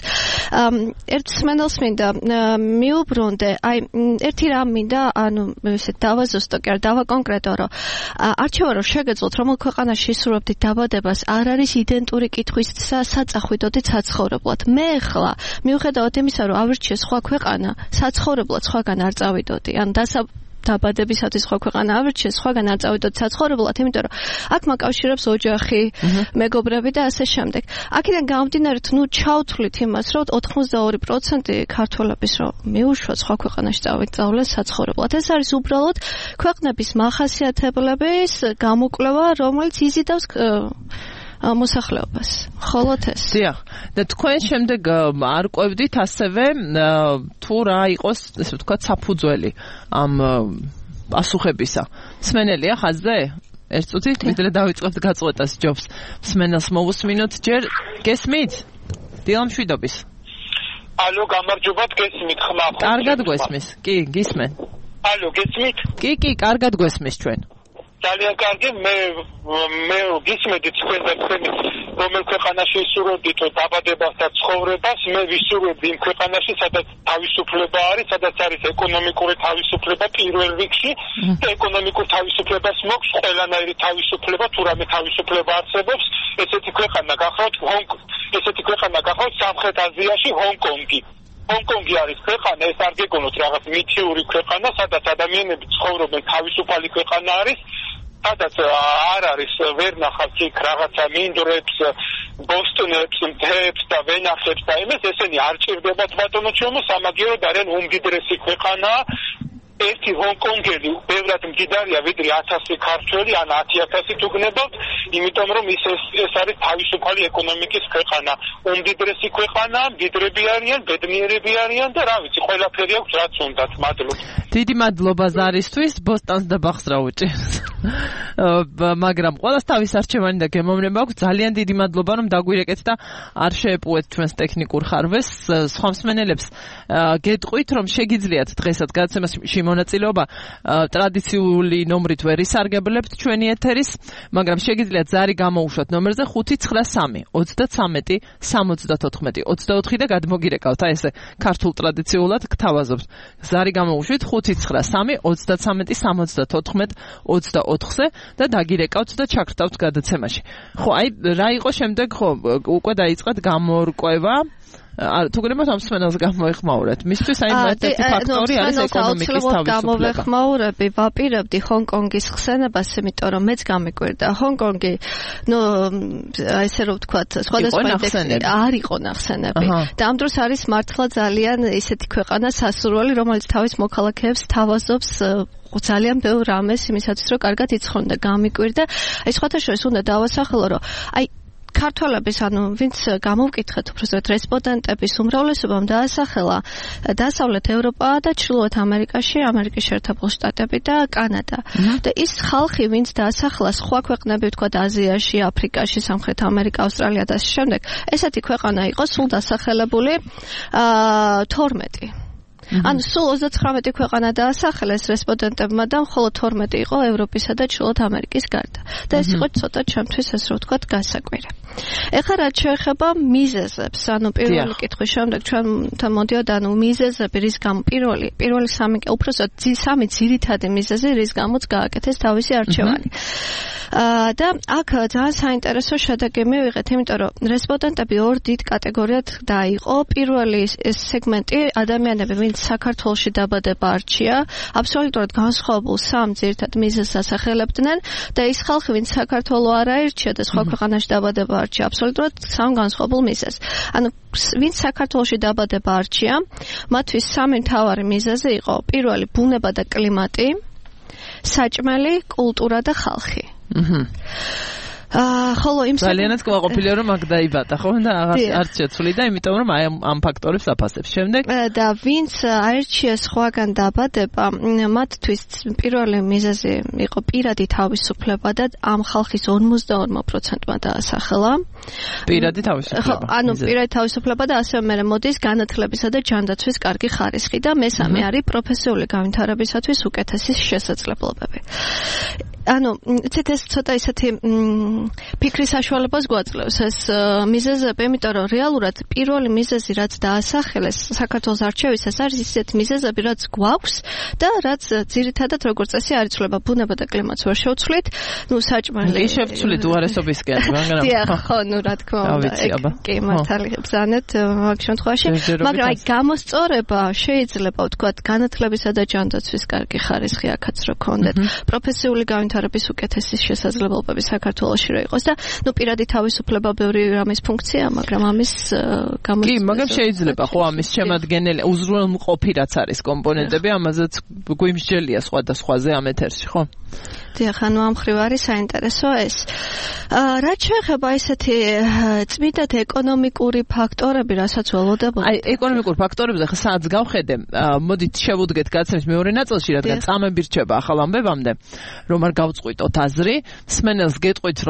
ერთ მსმენელს მინდა მიუბრუნდე, აი ერთი რამ მინდა, ანუ ესე დავაზუსტო, კი არა, დავაკონკრეტო, რომ არჩევა რომ შეგეძლოთ, რომელ ქვეყანაში ისურვებდით დაბადებას, არ არის იდენტური კითხვის საწახვიდოდით საცხოვრებლად. მე ახლა მიუხედავად იმისა, რომ ავირჩიე სხვა ქვეყანა, საცხოვრებლად სხვაგან არ წავიდოდი. ან დაბადებისათვის სხვა ქვეყანა ავირჩიე, სხვაგან არ წავიდოდი საცხოვრებლად, იმიტომ რომ აქ მაკავშირებს ოჯახი, მეგობრები და ასე შემდეგ. აქედან გამომდინარე, ნუ ჩავთვლით იმას, რომ 82% ქართველების რომ მიუშვათ სხვა ქვეყანაში წავიდნენ საცხოვრებლად. ეს არის უბრალოდ ქვეყნების მახასიათებლების გამოკვლევა, რომელიც იზიდავს მოსახლეობას. ხოლოთ ეს. დიახ. და თქვენ შემდეგ არ ყვევდით ასევე თუ რა იყოს, ესე ვთქვათ, საფუძველი ამ პასუხებისა. მსმენელია ხაზზე? ერთ წუთით ვიდრე დავიწყებთ გაწყვეტას ჯობს. მსმენელს მოვუსმინოთ ჯერ. გესმით? დილამშვიდობის. ალო, გამარჯობათ, გესმით ხმა? კარგად გვესმის. კი, გისმენ. ალო, გესმით? კი, კარგად გვესმის ჩვენ. ძალიან კარგი მე გისმენთ თქვენი რომელ ქვეყანაში ისურვებდით დაბადებას და ცხოვრებას მე ვისურვებდი იმ ქვეყანაში სადაც თავისუფლება არის სადაც არის ეკონომიკური თავისუფლება პირველ რიგში და ეკონომიკურ თავისუფლებას მოქვს ყველანაირი თავისუფლება თუ რამე თავისუფლება არსებობს ესეთი ქვეყანა გახავთ სამხრეთ აზიაში ჰონკონგი ჰონკონგი არის ქვეყანა ეს არ გეკონოთ რაღაც მითიური ქვეყანა სადაც ადამიანები ცხოვრობენ თავისუფალი ქვეყანა არის სადაც არ არის ვერ ნახავთ იქ რაღაცა მინდვრებს ბოსტონებს მთებს და ვენახებს და იმას ესენი არ ჭირდებათ ბატონო ჩემო სამაგიეროდ არიან უმდიდრესი ქვეყანა ერთი ჰონკონგელი ბევრად მდიდარია ვიდრე 1000 ქართველი ან 10000 თუ გნებავთ იმიტომ რომ ეს არის თავისუფალი ეკონომიკის ქვეყანა უმდიდრესი ქვეყანა მდიდრები არიან ბედნიერები არიან და რა ვიცი ყველაფერი აქვს რაც უნდათ მადლობთ დიდი მადლობა ზარისთვის ბოსტონს და ბახს რა უჭირს მაგრამ ყველას თავის არჩევანი და გემოვნება აქვს ძალიან დიდი მადლობა რომ დაგვირეკეთ და არ შეეპუეთ ჩვენს ტექნიკურ ხარვეს სხვა მსმენელებს გეტყვით რომ შეგიძლიათ დღესაც გადაცემაში მონაწილეობა ტრადიციული ნომრით ვერ ისარგებლებთ ჩვენი ეთერის მაგრამ შეგიძლიათ ზარი გამოუშვათ ნომერზე 593 33 74 24 და გადმოგირეკავთ აი ესე ქართულ ტრადიციულად გთავაზობთ ზარი გამოუშვით 593 33 74 24-ზე და დაგირეკავთ და ჩაგრთავთ გადაცემაში. ხო, აი რა იყო შემდეგ ხო უკვე დაიწყეთ გამორკვევა თუ გნებავთ ამ მსმენელს გამოეხმაურეთ. მისთვის აი ერთ-ერთი ფაქტორი არის ეკონომიკის თავისუფლება. გამოვეხმაურები ვაპირებდი ჰონკონგის ხსენებას, იმიტომ რომ მეც გამიკვირდა. ჰონკონგი, აი ესე რომ ვთქვათ, სხვადასხვა ინდექსი არ იყო ნახსენები. და ამ დროს არის მართლა ძალიან ისეთი ქვეყანა სასურველი, რომელიც თავის მოქალაქეებს თავაზობს ძალიან ბევრ რამეს იმისათვის რომ კარგად იცხოვრონ და გამიკვირდა. აი სხვათა შორის უნდა დავასახელო რომ აი ქართველების ანუ ვინც გამოვკითხეთ უბრალოდ რესპონდენტების უმრავლესობამ დაასახელა დასავლეთ ევროპა და ჩრდილოეთ ამერიკაში ამერიკის შეერთებული შტატები და კანადა და ის ხალხი ვინც დაასახელა სხვა ქვეყნები ვთქვათ აზიაში აფრიკაში სამხრეთ ამერიკა ავსტრალია და შემდეგ ესეთი ქვეყანა იყო სულ დასახელებული 12 ანუ სულ 39 ქვეყანა დაასახელეს რესპონდენტებმა და მხოლოდ 12 იყო ევროპისა და ჩრდილოეთ ამერიკის გარდა. და ეს იყო ცოტა ჩემთვის ასე რომ ვთქვათ გასაკვირი. ეხლა რაც შეეხება მიზეზებს, ანუ პირველი კითხვის შემდეგ ჩვენთან მოდიოდა ანუ მიზეზები რის გამო პირველი სამი უბრალოდ სამი ძირითადი მიზეზი რის გამოც გააკეთეს თავისი არჩევანი. და აქ ძალიან საინტერესო შედეგი მივიღეთ, იმიტომ რომ რესპონდენტები ორ დიდ კატეგორიად დაიყო. პირველი სეგმენტი ადამიანები ვინც საქართველოში დაბადება არჩია, აბსოლუტურად განსხვავებულ სამ ძირითად მიზეზს ასახელებდნენ და ის ხალხი ვინც საქართველო არ აირჩია და სხვა ქვეყანაში დაბადება არჩია, აბსოლუტურად სამ განსხვავებულ მიზეზს. ანუ ვინც საქართველოში დაბადება არჩია, მათთვის სამი მთავარი მიზეზი იყო პირველი ბუნება და კლიმატი, საჭმელი, კულტურა და ხალხი. ხოლო იმ ძალიანაც ყვაყოფილია რომ აქ დაიბადა ხო და არც შეცვლი და იმიტომ რომ აი ამ ფაქტორებს აფასებს შემდეგ და ვინც აირჩია სხვაგან დაბადება მათთვის პირველი მიზეზი იყო პირადი თავისუფლება და ამ ხალხის 52%-მა დაასახელა პირადი თავისუფლება ანუ პირადი თავისუფლება და ასევე მე მოდის განათლებისა და ჯანდაცვის კარგი ხარისხი და მესამე არის პროფესიული განვითარებისათვის უკეთესი შესაძლებლობები ანუ ეს ცოტა ისეთი ფიქრის საშუალებას გვაძლევს ეს მიზეზები, იმიტომ რომ რეალურად პირველი მიზეზი რაც დაასახელეს საქართველოს არჩევისას არის ისეთ მიზეზები, რაც გვაქვს და რაც ძირითადად როგორც წესი არ იცვლება ბუნება და კლიმატს ვერ შევცვლით, ნუ საჭმელი. ის შევცვლით უარესობისკენ, მაგრამ ხო, ნუ რა თქმა უნდა, კი მართალი ბრძანეთ მაგ შემთხვევაში, მაგრამ აი გამოსწორება შეიძლება ვთქვათ განათლებისა და ჯანდაცვის კარგი ხარისხი აქაც რო ქონდეთ, პროფესიული განვითარების უკეთესი შესაძლებლობები საქართველოში რო იყოს და ნუ პირადი თავისუფლება ბევრი რამის ფუნქცია, მაგრამ ამის კი, მაგრამ შეიძლება ხო ამის შემადგენელი უზრუნველყოფი რაც არის კომპონენტები, ამაზეც გვიმსჯელია სხვადასხვაზე ამ ეთერში, ხო? დიახ, ანუ ამ ხრივ არის საინტერესო ეს. რაც შეეხება ესეთი წმიდად ეკონომიკური ფაქტორები, რასაც ველოდებოდა. აი, ეკონომიკურ ფაქტორებზე ხა სადაც გავხედე, მოდით შევუდგეთ გადაცემის მეორე ნაწილში, რადგან წამები რჩება ახალ ამბებამდე, რომ არ გავწყვიტოთ აზრი, მსმენელს გეტყვით, რომ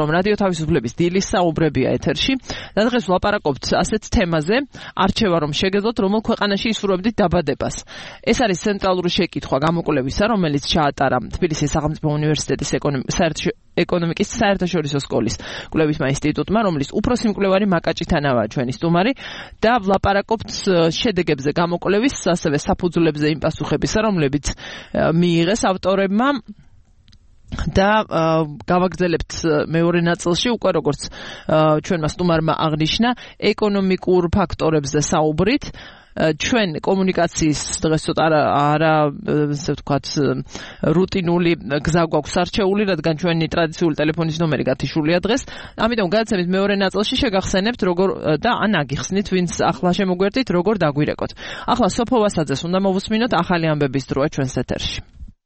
რომ რადიო თავისუფლების დილის საუბრებია ეთერში და დღეს ვლაპარაკობთ ასეთ თემაზე, არჩევა რომ შეგეძლოთ რომელ ქვეყანაში ისურვებდით დაბადებას. ეს არის ცენტრალური შეკითხვა გამოკვლევისა, რომელიც ჩაატარა თბილისის სახელმწიფო უნივერსიტეტის ეკონომიკის საერთაშორისო სკოლის კვლევითმა ინსტიტუტმა, რომლის უფროსი მკვლევარი მაკაჭითანავაა ჩვენი სტუმარი და ვლაპარაკობთ შედეგებზე გამოკვლევის, ასევე საფუძვლებზე იმ პასუხებისა, რომლებიც მიიღეს ავტორებმა და გავაგრძელებთ მეორე ნაწილში უკვე როგორც ჩვენმა სტუმარმა აღნიშნა ეკონომიკურ ფაქტორებზე საუბრით. ჩვენ კომუნიკაციის დღეს ცოტა არა ასე ვთქვათ რუტინული გზა გვაქვს არჩეული, რადგან ჩვენი ტრადიციული ტელეფონის ნომერი გათიშულია დღეს. ამიტომ გადაცემის მეორე ნაწილში შეგახსენებთ როგორ და ან აგიხსნით ვინც ახლა შემოგვერდით როგორ დაგვირეკოთ. ახლა სოფო ვასაძეს უნდა მოვუსმინოთ ახალი ამბების დროა ჩვენს ეთერში.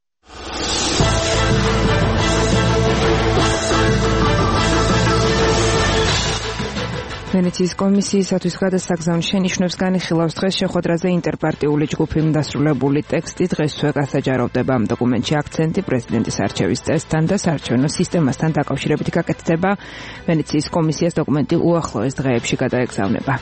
ვენეციის კომისიისათვის გადასაგზავნ შენიშვნებს განიხილავს დღეს შეხვედრაზე ინტერპარტიული ჯგუფი დასრულებული ტექსტი დღესვე გასაჯაროვდება. ამ დოკუმენტში აქცენტი პრეზიდენტის არჩევის წესთან და საარჩევნო სისტემასთან დაკავშირებით გაკეთდება. ვენეციის კომისიას დოკუმენტი უახლოეს დღეებში გადაეგზავნება.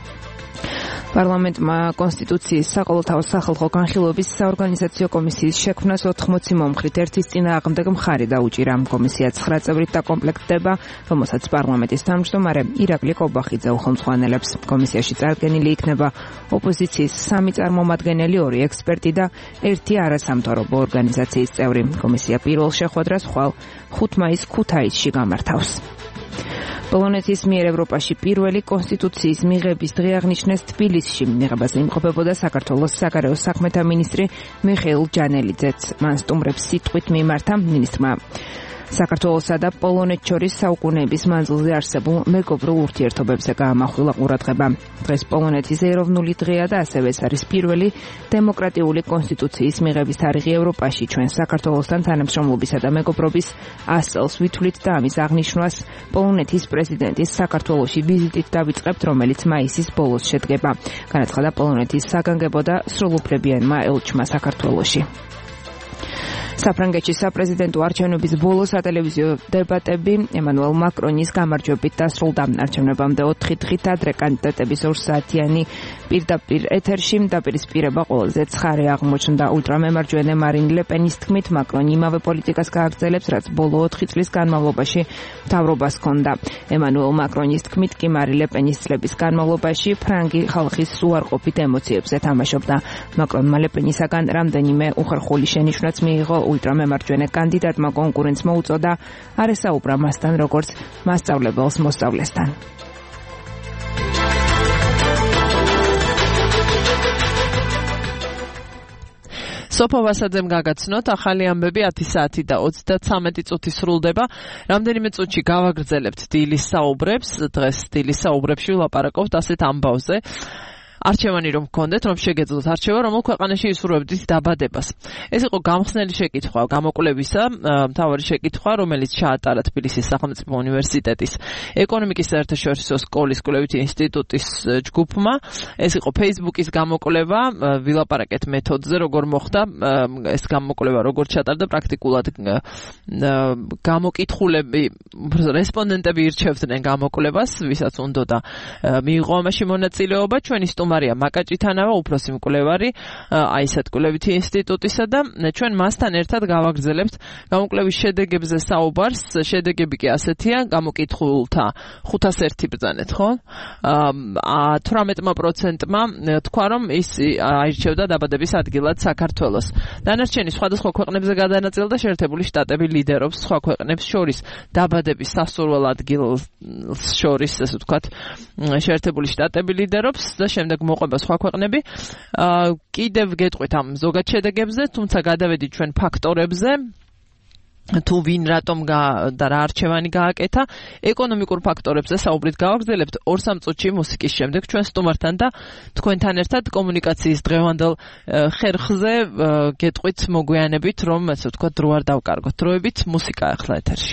პარლამენტმა კონსტიტუციის საყოველთაო სახალხო განხილვების საორგანიზაციო კომისიის შექმნას 80 მომხრით ერთის წინააღმდეგ მხარი დაუჭირა. კომისია 9 წევრით დაკომპლექტდება, რომელსაც პარლამენტის თავმჯდომარე ირაკლი კობახიძე უხელმძღვანელებს. კომისიაში წარდგენილი იქნება ოპოზიციის 3 წარმომადგენელი, 2 ექსპერტი და 1 არასამთავრობო ორგანიზაციის წევრი. კომისია პირველ შეხვედრას ხვალ 5 მაისს ქუთაისში გამართავს. პოლონეთის მიერ ევროპაში პირველი კონსტიტუციის მიღების დღე აღნიშნეს თბილისში. მიღებაზე იმყოფებოდა საქართველოს საგარეო საქმეთა მინისტრი მიხეილ ჯანელიძეც. მან სტუმრებს სიტყვით მიმართა. მინისტრმა საქართველოსა და პოლონეთს შორის საუკუნეების მანძილზე არსებულ მეგობრულ ურთიერთობებზე გაამახვილა ყურადღება. დღეს პოლონეთის ეროვნული დღეა და ასევე ეს არის პირველი დემოკრატიული კონსტიტუციის მიღების თარიღი ევროპაში. ჩვენ საქართველოსთან თანამშრომლობისა და მეგობრობის 100 წელს ვითვლით და ამის აღნიშვნას პოლონეთის პრეზიდენტის საქართველოში ვიზიტით დავიწყებთ, რომელიც მაისის ბოლოს შედგება. განაცხადა პოლონეთის საგანგებო და სრულუფლებიანმა ელჩმა საქართველოში. საფრანგეთში საპრეზიდენტო არჩევნების ბოლო სატელევიზიო დებატები ემანუელ მაკრონის გამარჯვებით დასრულდა. არჩევნებამდე 4 დღით ადრე კანდიდატების 2 საათიანი პირდაპირ ეთერში დაპირისპირება ყველაზე ცხარე აღმოჩნდა. ულტრამემარჯვენე მარინ ლეპენის თქმით, მაკრონი იმავე პოლიტიკას გააგრძელებს, რაც ბოლო 4 წლის განმავლობაში მთავრობას ჰქონდა. ემანუელ მაკრონის თქმით კი მარი ლეპენის წლების განმავლობაში ფრანგი ხალხის უარყოფით ემოციებზე თამაშობდა. მაკრონმა ლეპენისაგან რამდენიმე უხერხული შენიშვნაც მიიღო. ულტრამემარჯვენე კანდიდატმა კონკურენტს მოუწოდა არ ესაუბრა მასთან როგორც მასწავლებელს მოსწავლესთან. სოფო ვასაძემ გაგაცნოთ ახალი ამბები 10 საათი და 33 წუთი სრულდება. რამდენიმე წუთში გავაგრძელებთ დილის საუბრებს. დღეს დილის საუბრებში ვლაპარაკობთ ასეთ ამბავზე. არჩევანი რომ გქონდეთ, რომ შეგეძლოთ არჩევა, რომელ ქვეყანაში ისურვებდით დაბადებას. ეს იყო გამხსნელი შეკითხვა გამოკვლევისა, მთავარი შეკითხვა, რომელიც ჩაატარა თბილისის სახელმწიფო უნივერსიტეტის ეკონომიკის საერთაშორისო სკოლის კვლევითი ინსტიტუტის ჯგუფმა. ეს იყო Facebook-ის გამოკვლევა, ვილაპარაკეთ მეთოდზე, როგორ მოხდა ეს გამოკვლევა, როგორ ჩატარდა პრაქტიკულად გამოკითხულები, რესპონდენტები ირჩევდნენ გამოკვლევას, ვისაც უნდოდა მიიღო ამაში მონაწილეობა. ჩვენი სტუმარია მაკაჭითანავა, უფროსი მკვლევარი აისად კვლევითი ინსტიტუტისა და ჩვენ მასთან ერთად გავაგრძელებთ გამოკვლევის შედეგებზე საუბარს. შედეგები კი ასეთია, გამოკითხულთა 501 ბრძანეთ, ხო? 18%-მა თქვა, რომ ის აირჩევდა დაბადების ადგილად საქართველოს. დანარჩენი სხვადასხვა ქვეყნებზე გადანაწილდა, შეერთებული შტატები ლიდერობს სხვა ქვეყნებს შორის დაბადების სასურველ ადგილს შორის, ასე ვთქვათ, შეერთებული შტატები ლიდერობს და შემდეგ მოყვება სხვა ქვეყნები. კიდევ გეტყვით ამ ზოგად შედეგებზე, თუმცა გადავედით ჩვენ ფაქტორებზე. თუ ვინ რატომ და რა არჩევანი გააკეთა, ეკონომიკურ ფაქტორებზე საუბრით გავაგრძელებთ 2-3 წუთში მუსიკის შემდეგ ჩვენ სტუმართან და თქვენთან ერთად კომუნიკაციის დღევანდელ ხერხზე გეტყვით მოგვიანებით, რომ ასე ვთქვათ, დრო არ დავკარგოთ. დროებით მუსიკა ახლა ეთერში.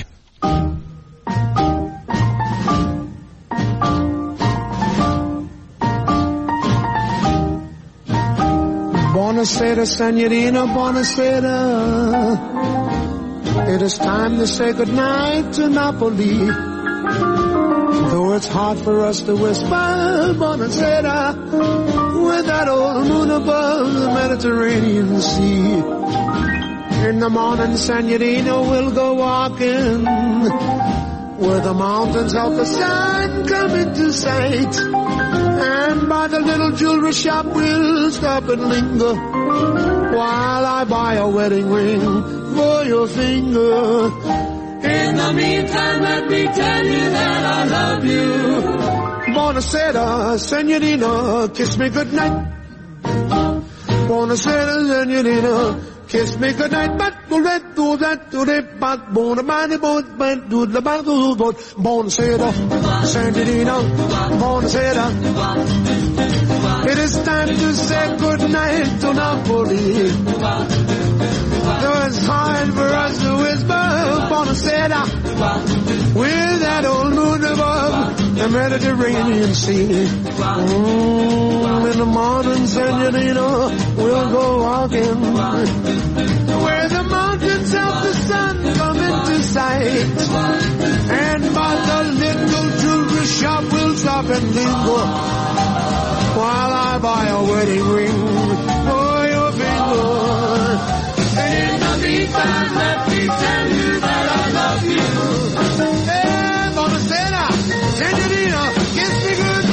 Buonasera signorina, buonasera. It is time to say goodnight to Napoli. Though it's hard for us to whisper Buonasera with that old moon above the Mediterranean Sea. In the morning, Senorita will go walking where the mountains of the sun come into sight. And by the little jewelry shop we'll stop and linger while I buy a wedding ring for your finger. In the meantime, let me tell you that I love you. Buonasera, Senorita, kiss me goodnight. Buonasera, Senorita, kiss me goodnight. But do that, do that, but do the boat. Buonasera, Senorita, buonasera. It is time to say goodnight to Napoli. Though it's hard for us to whisper Buonasera with that old moon above the Mediterranean Sea. In the morning, Senorita, we'll go walking where the mountains of the sun come into sight. And by the little jewelry shop we'll stop and linger while I buy a wedding ring for your finger. And in the meantime, let me tell you that I love you. Hey, Buonasera, Senorita, kiss me good.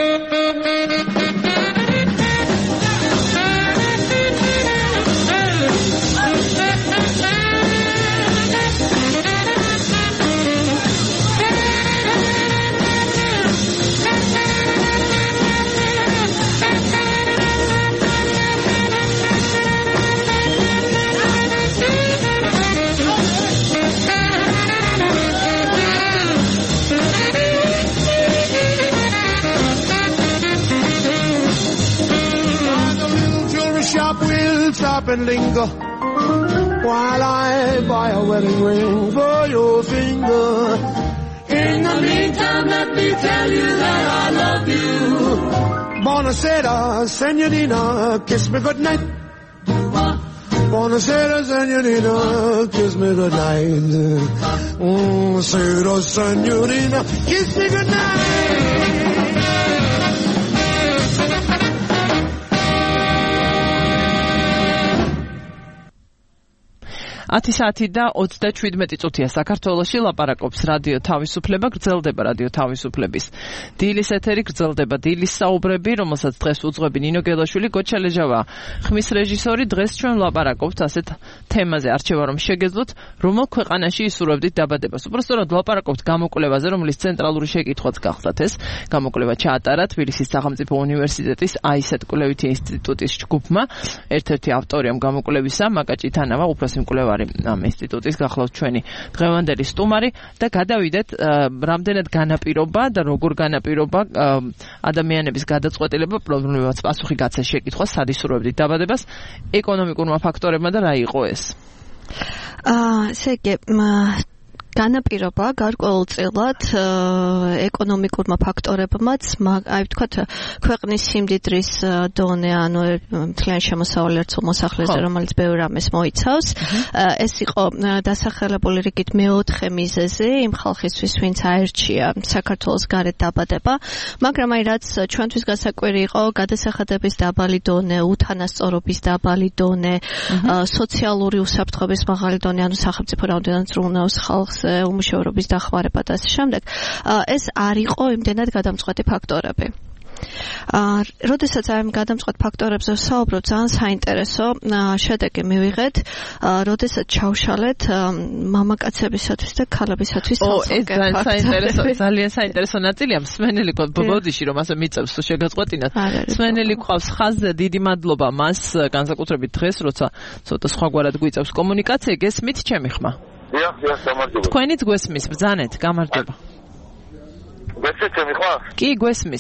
Stop and linger while I buy a wedding ring for your finger. In the meantime, let me tell you that I love you. Buonasera, Senorita, kiss me goodnight. Buonasera, Senorita, kiss me goodnight. Buonasera, Senorita, kiss me goodnight. Ათი საათი და 37 წუთია საქართველოში ლაპარაკობს რადიო თავისუფლება, გრძელდება რადიო თავისუფლების დილის ეთერი, გრძელდება დილის საუბრები, რომელსაც დღეს უძღვები ნინო გელაშვილი, გოჩა ლეჟავა ხმის რეჟისორი. დღეს ჩვენ ლაპარაკობთ ასეთ თემაზე, არჩევა რომ შეგეძლოთ, რომელ ქვეყანაში ისურვებდით დაბადებას. უბრალოდ ლაპარაკობთ გამოკვლევაზე, რომლის ცენტრალური შეკითხვაც გახლდათ. ეს გამოკვლევა ჩაატარა თბილისის სახელმწიფო უნივერსიტეტის AISET კვლევითი ინსტიტუტის ჯგუფმა. ერთ-ერთი ავტორი ამ გამოკვლევისა მაკაჭი თანავა, უფროსი მკვლევარი ამ ინსტიტუტის, გახლავთ ჩვენი დღევანდელი სტუმარი და გადავიდეთ რამდენად განაპირობა და როგორ განაპირობა ადამიანების გადაწყვეტილება პრობლემებად პასუხი გაცეს შეკითხვას, სად ისურვებდით დაბადებას, ეკონომიკურმა ფაქტორებმა და რა იყო ეს? ესე იგი განაპირობა გარკვეულწილად ეკონომიკურმა ფაქტორებმაც, აი ვთქვათ, ქვეყნის სიმდიდრის დონე, ანუ მთლიან შემოსავალი ერთსულ მოსახლეზე, რომელიც ბევრ რამეს მოიცავს. ეს იყო დასახელებული რიგით მეოთხე მიზეზი იმ ხალხისთვის, ვინც აერჩია საქართველოს გარეთ დაბადება, მაგრამ აი რაც ჩვენთვის გასაკვირი იყო, გადასახადების დაბალი დონე, უთანასწორობის დაბალი დონე, სოციალური უსაფრთხოების მაღალი დონე, ანუ სახელმწიფო რამდენად ზრუნავს ხალხს უმუშევრობის დახმარება და ასე შემდეგ. ეს არ იყო იმდენად გადამწყვეტი ფაქტორები. როდესაც ამ გადამწყვეტ ფაქტორებზე ვსაუბრობ, ძალიან საინტერესო შედეგი მივიღეთ, როდესაც ჩავშალეთ მამაკაცებისათვის და ქალებისათვის ეს ძალიან საინტერესო ნაწილია. მსმენელი ბოდიში რომ ასე მიწევს შეგაწყვეტინათ. მსმენელი ყავს ხაზზე, დიდი მადლობა მას, განსაკუთრებით დღეს, როცა ცოტა სხვაგვარად გვიწევს კომუნიკაცია, გესმით ჩემი ხმა? გამარჯობა. თქვენიც გვესმის, ბრძანეთ, გამარჯობა. გესმით ჩემი ხმა? კი, გვესმის.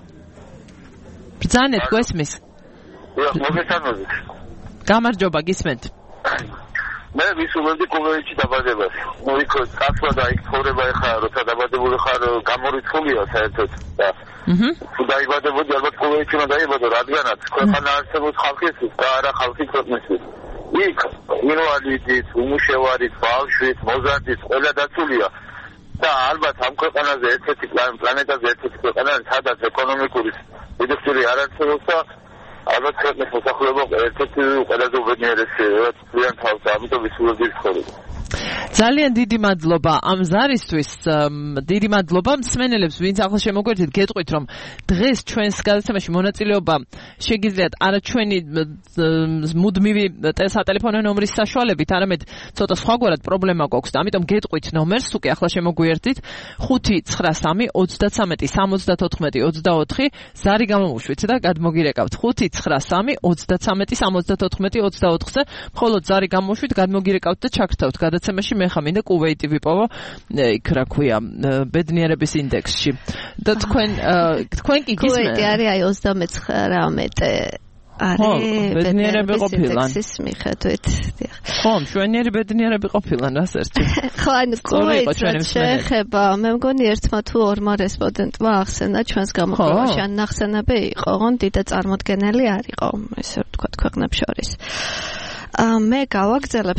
ბრძანეთ, გვესმის. მოგესალმებით. გამარჯობა, გისმენთ. მე ვისურვებდი კულევითში დაბადებას. ნუ იქ წასვლა და იქ ცხოვრება ეხლა, როცა დაბადებული ხარ, გამორიცხულია საერთოდ. თუ დაიბადებოდი, ალბათ კულევითში უნდა დაიბადო, რადგანაც ქვეყანა არსებობს ხალხისთვის და არა ხალხი ქვეყნისთვის. იქ ინვალიდით, უმუშევარით, ბავშვით, მოზარდით ყველა დაცულია და ალბათ ამ ქვეყანაზე ერთ-ერთი პლანეტაზე ერთ-ერთი ქვეყანა სადაც ეკონომიკური ინდუსტრია არ არსებობს და ალბათ ქვეყნის მოსახლეობა ერთ-ერთი ყველაზე უბედნიერესი ძალიან თავს ამიტომ ვისურვებდი ცხოვრება. ძალიან დიდი მადლობა ამ ზარისთვის, დიდი მადლობა მსმენელებს, ვინც ახლა შემოგვერთით, გეტყვით, რომ დღეს ჩვენს გადაცემაში მონაწილეობა შეგიძლიათ არა ჩვენი მუდმივი სატელეფონო ნომრის საშუალებით, არამედ ცოტა სხვაგვარად პრობლემა გვაქვს და ამიტომ გეტყვით ნომერს, თუ კი ახლა შემოგვერთით 593 33 74 24 ზარი გამომუშვით და გადმოგირეკავთ 593 33 74 24-ზე, მხოლოდ ზარი გამომუშვით, გადმოგირეკავთ და ჩაგრთავთ გადაცემაში. მე ხა მინდა კუვეიტი ვიპოვო იქ რა ქვია ბედნიერების ინდექსში და თქვენ კი გისმენთ კუვეიტი არის აი 39 არის ბედნიერები ყოფილან ის მიხედვით ხო მშვენიერი ბედნიერები ყოფილან რას ერთი ხო ანუ კუვეიტს შეხება მე მგონი ერთმა თუ ორმა რესპონდენტმა ახსენა ჩვენს გამოქვეყნებაში ან ნახსენები იყო ოღონდ დიდი წარმოდგენელი არ იყო ესე ვთქვა ქვეყნებს შორის მე გავაგზავნებ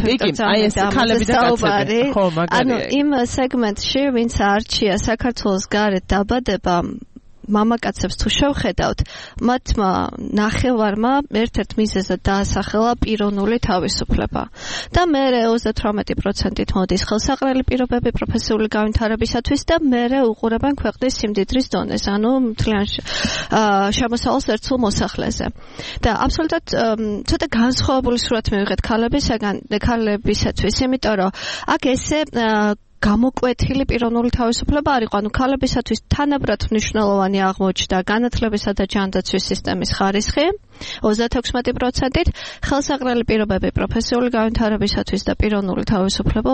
ანუ იმ სეგმენტში ვინც არჩია საქართველოს გარეთ დაბადება მამაკაცებს თუ შევხედავთ მათმა ნახევარმა ერთ-ერთ მიზეზად დაასახელა პიროვნული თავისუფლება და მერე 38%-ით მოდის ხელსაყრელი პირობები პროფესიული განვითარებისათვის და მერე უყურებენ ქვეყნის სიმდიდრის დონეს ანუ მთლიან შემოსავალს ერთსულ მოსახლეზე და აბსოლუტურად ცოტა განსხვავებული სურათი მივიღეთ ქალებისათვის იმიტომ რომ აქ ესე გამოკვეთილი პიროვნული თავისუფლება არ იყო, ანუ ქალებისათვის თანაბრად მნიშვნელოვანი აღმოჩნდა განათლებისა და ჯანდაცვის სისტემის ხარისხი 36%-ით, ხელსაყრელი პირობები პროფესიული განვითარებისათვის და პიროვნული თავისუფლება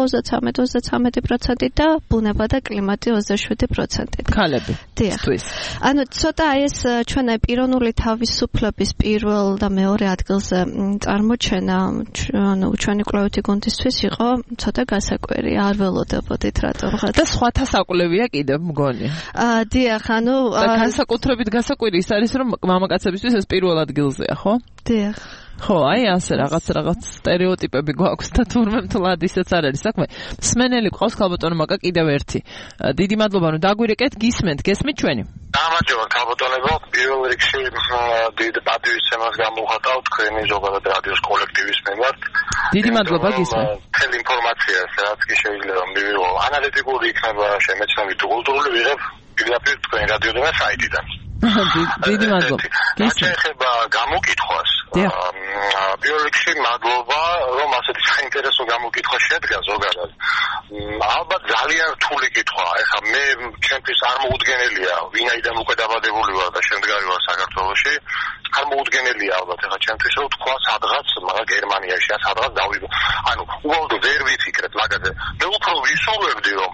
33%-ით და ბუნება და კლიმატი 27%-ით. ქალები. დიახ. ანუ ცოტა აი ეს ჩვენ პიროვნული თავისუფლების პირველ და მეორე ადგილზე წარმოჩენა ანუ ჩვენი კვლევითი გუნდისთვის იყო ცოტა გასაკვირი, არ ველოდებოდით რატომღაც. და სხვათა საკვლევია კიდევ მგონი. დიახ, ანუ და განსაკუთრებით გასაკვირი ის არის რომ მამაკაცებისთვის ეს პირველ ადგილზეა, ხო? დიახ. ხო, აი ასე რაღაც სტერეოტიპები გვაქვს და თურმე მთლად ისეც არ არის საქმე. მსმენელი გყავს ქალბატონო მაკა კიდევ ერთი. დიდი მადლობა რომ დაგვირეკეთ, გესმით ჩვენი. გამარჯობა ქალბატონებო, პირველ რიგში დიდი პატივისცემას გამოვხატავ თქვენი ზოგადად რადიოს კოლექტივის მიმართ. დიდი მადლობა გისმენთ. მთელი ინფორმაცია, რაც კი შეიძლება მივიღო, ანალიტიკური იქნება, შემეცნები თუ კულტურული ვიღებ პირდაპირ თქვენი რადიოდან საიტიდან. დიდი მადლობა. გისმენთ გამოკითხვას. პირველ რიგში მადლობა, რომ ასეთი საინტერესო გამოკითხვა შედგა ზოგადად. ალბათ ძალიან რთული კითხვაა. ეხლა მე ჩემთვის არ მოუდგენელია, ვინაიდან უკვე დაბადებული ვარ და შემდგარი ვარ საქართველოში. არ მოუდგენელია ალბათ ეხლა ჩემთვის რომ თქვა სადღაც, მაგრამ გერმანიაში ან სადღაც დავიდო. ანუ უბრალოდ ვერ ვიფიქრებ მაგაზე. მე უფრო ვისურვებდი რომ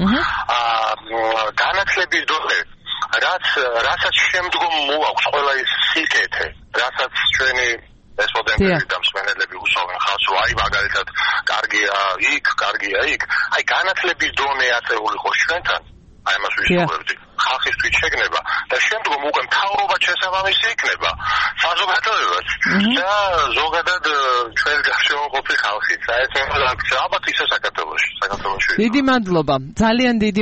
განათლების დონე რასაც შემდგომ მოაქვს ყველა ის სიკეთე, რასაც ჩვენი რესპონდენტები და მსმენელები უსაუბრენ ხალხს, რომ აი მაგალითად კარგია იქ, აი განათლების დონე აწეული ყოს ჩვენთან, აი ამას ვისურვებდი. ხალხისთვის შეგნება და შემდგომ უკვე მთავრობა შესაბამისი იქნება საზოგადოებას და ზოგადად ჩვენ გასაუბრობთ ხალხით. საერთოდ ალბათ ისე საქართველოში. დიდი მადლობა, ძალიან დიდი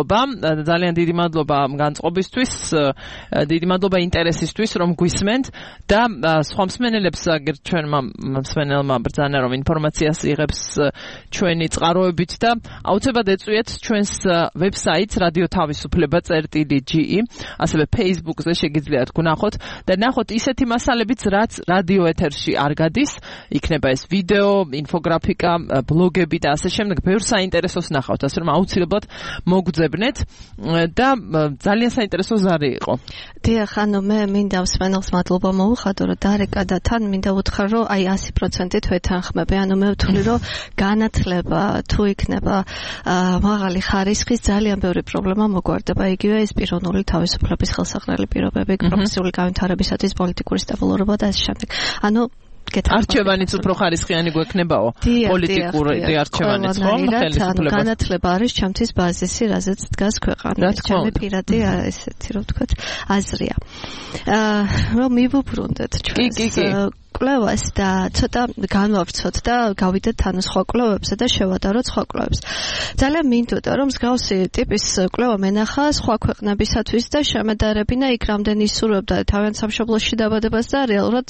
მადლობა განწყობისთვის, დიდი მადლობა ინტერესისთვის რომ გვისმენთ და სხვა მსმენელებს ჩვენმა მსმენელმა ბრძანა რომ ინფორმაციას იღებს ჩვენი წყაროებით და აუცილებლად ეწვიეთ ჩვენს ვებსაიტს რადიო თავისუფლება.ge, ასევე Facebook-ზე შეგიძლიათ გნახოთ და ნახოთ ისეთი მასალებიც, რაც რადიო ეთერში არ გადის, იქნება ეს ვიდეო, ინფოგრაფიკა, ბლოგები და ასე შემდეგ, ბევრ საინტერესოს ნახავთ, ასე რომ აუცილებლად მოგძებნეთ და ძალიან საინტერესო ზარი იყო. დიახ, ანუ მე მინდა მსმენელს მადლობა მოუხადო, რომ დარეკა და თან მინდა უთხრა, რომ აი 100%-ით ვეთანხმები, ანუ მე ვთვლი, რომ განათლება თუ იქნება მაღალი ხარისხის ძალიან ბევრი პრობლემა მოგვარდება, იგივე ეს პიროვნული თავისუფლების ხელსაყრელი პირობები, პროფესიული განვითარებისათვის პოლიტიკური სტაბილურობა და ასე შემდეგ. ანუ არჩევანიც უფრო ხარისხიანი გვექნებაო, პოლიტიკური არჩევანიც ხო? ხელისუფლებას. განათლება არის ჩემთვის ბაზისი, რაზეც დგას ქვეყანა. ჩემი პირადი ესეთი რომ ვთქვათ აზრია. რომ მივუბრუნდეთ ჩვენს კვლევას და ცოტა განვავრცოთ და გავიდეთ თან სხვა კვლევებზე და შევადაროთ სხვა კვლევებს. ძალიან მინდოდა რომ მსგავსი ტიპის კვლევა მენახა სხვა ქვეყნებისათვის და შემედარებინა იქ რამდენი ისურვებდა თავიანთ სამშობლოში დაბადებას და რეალურად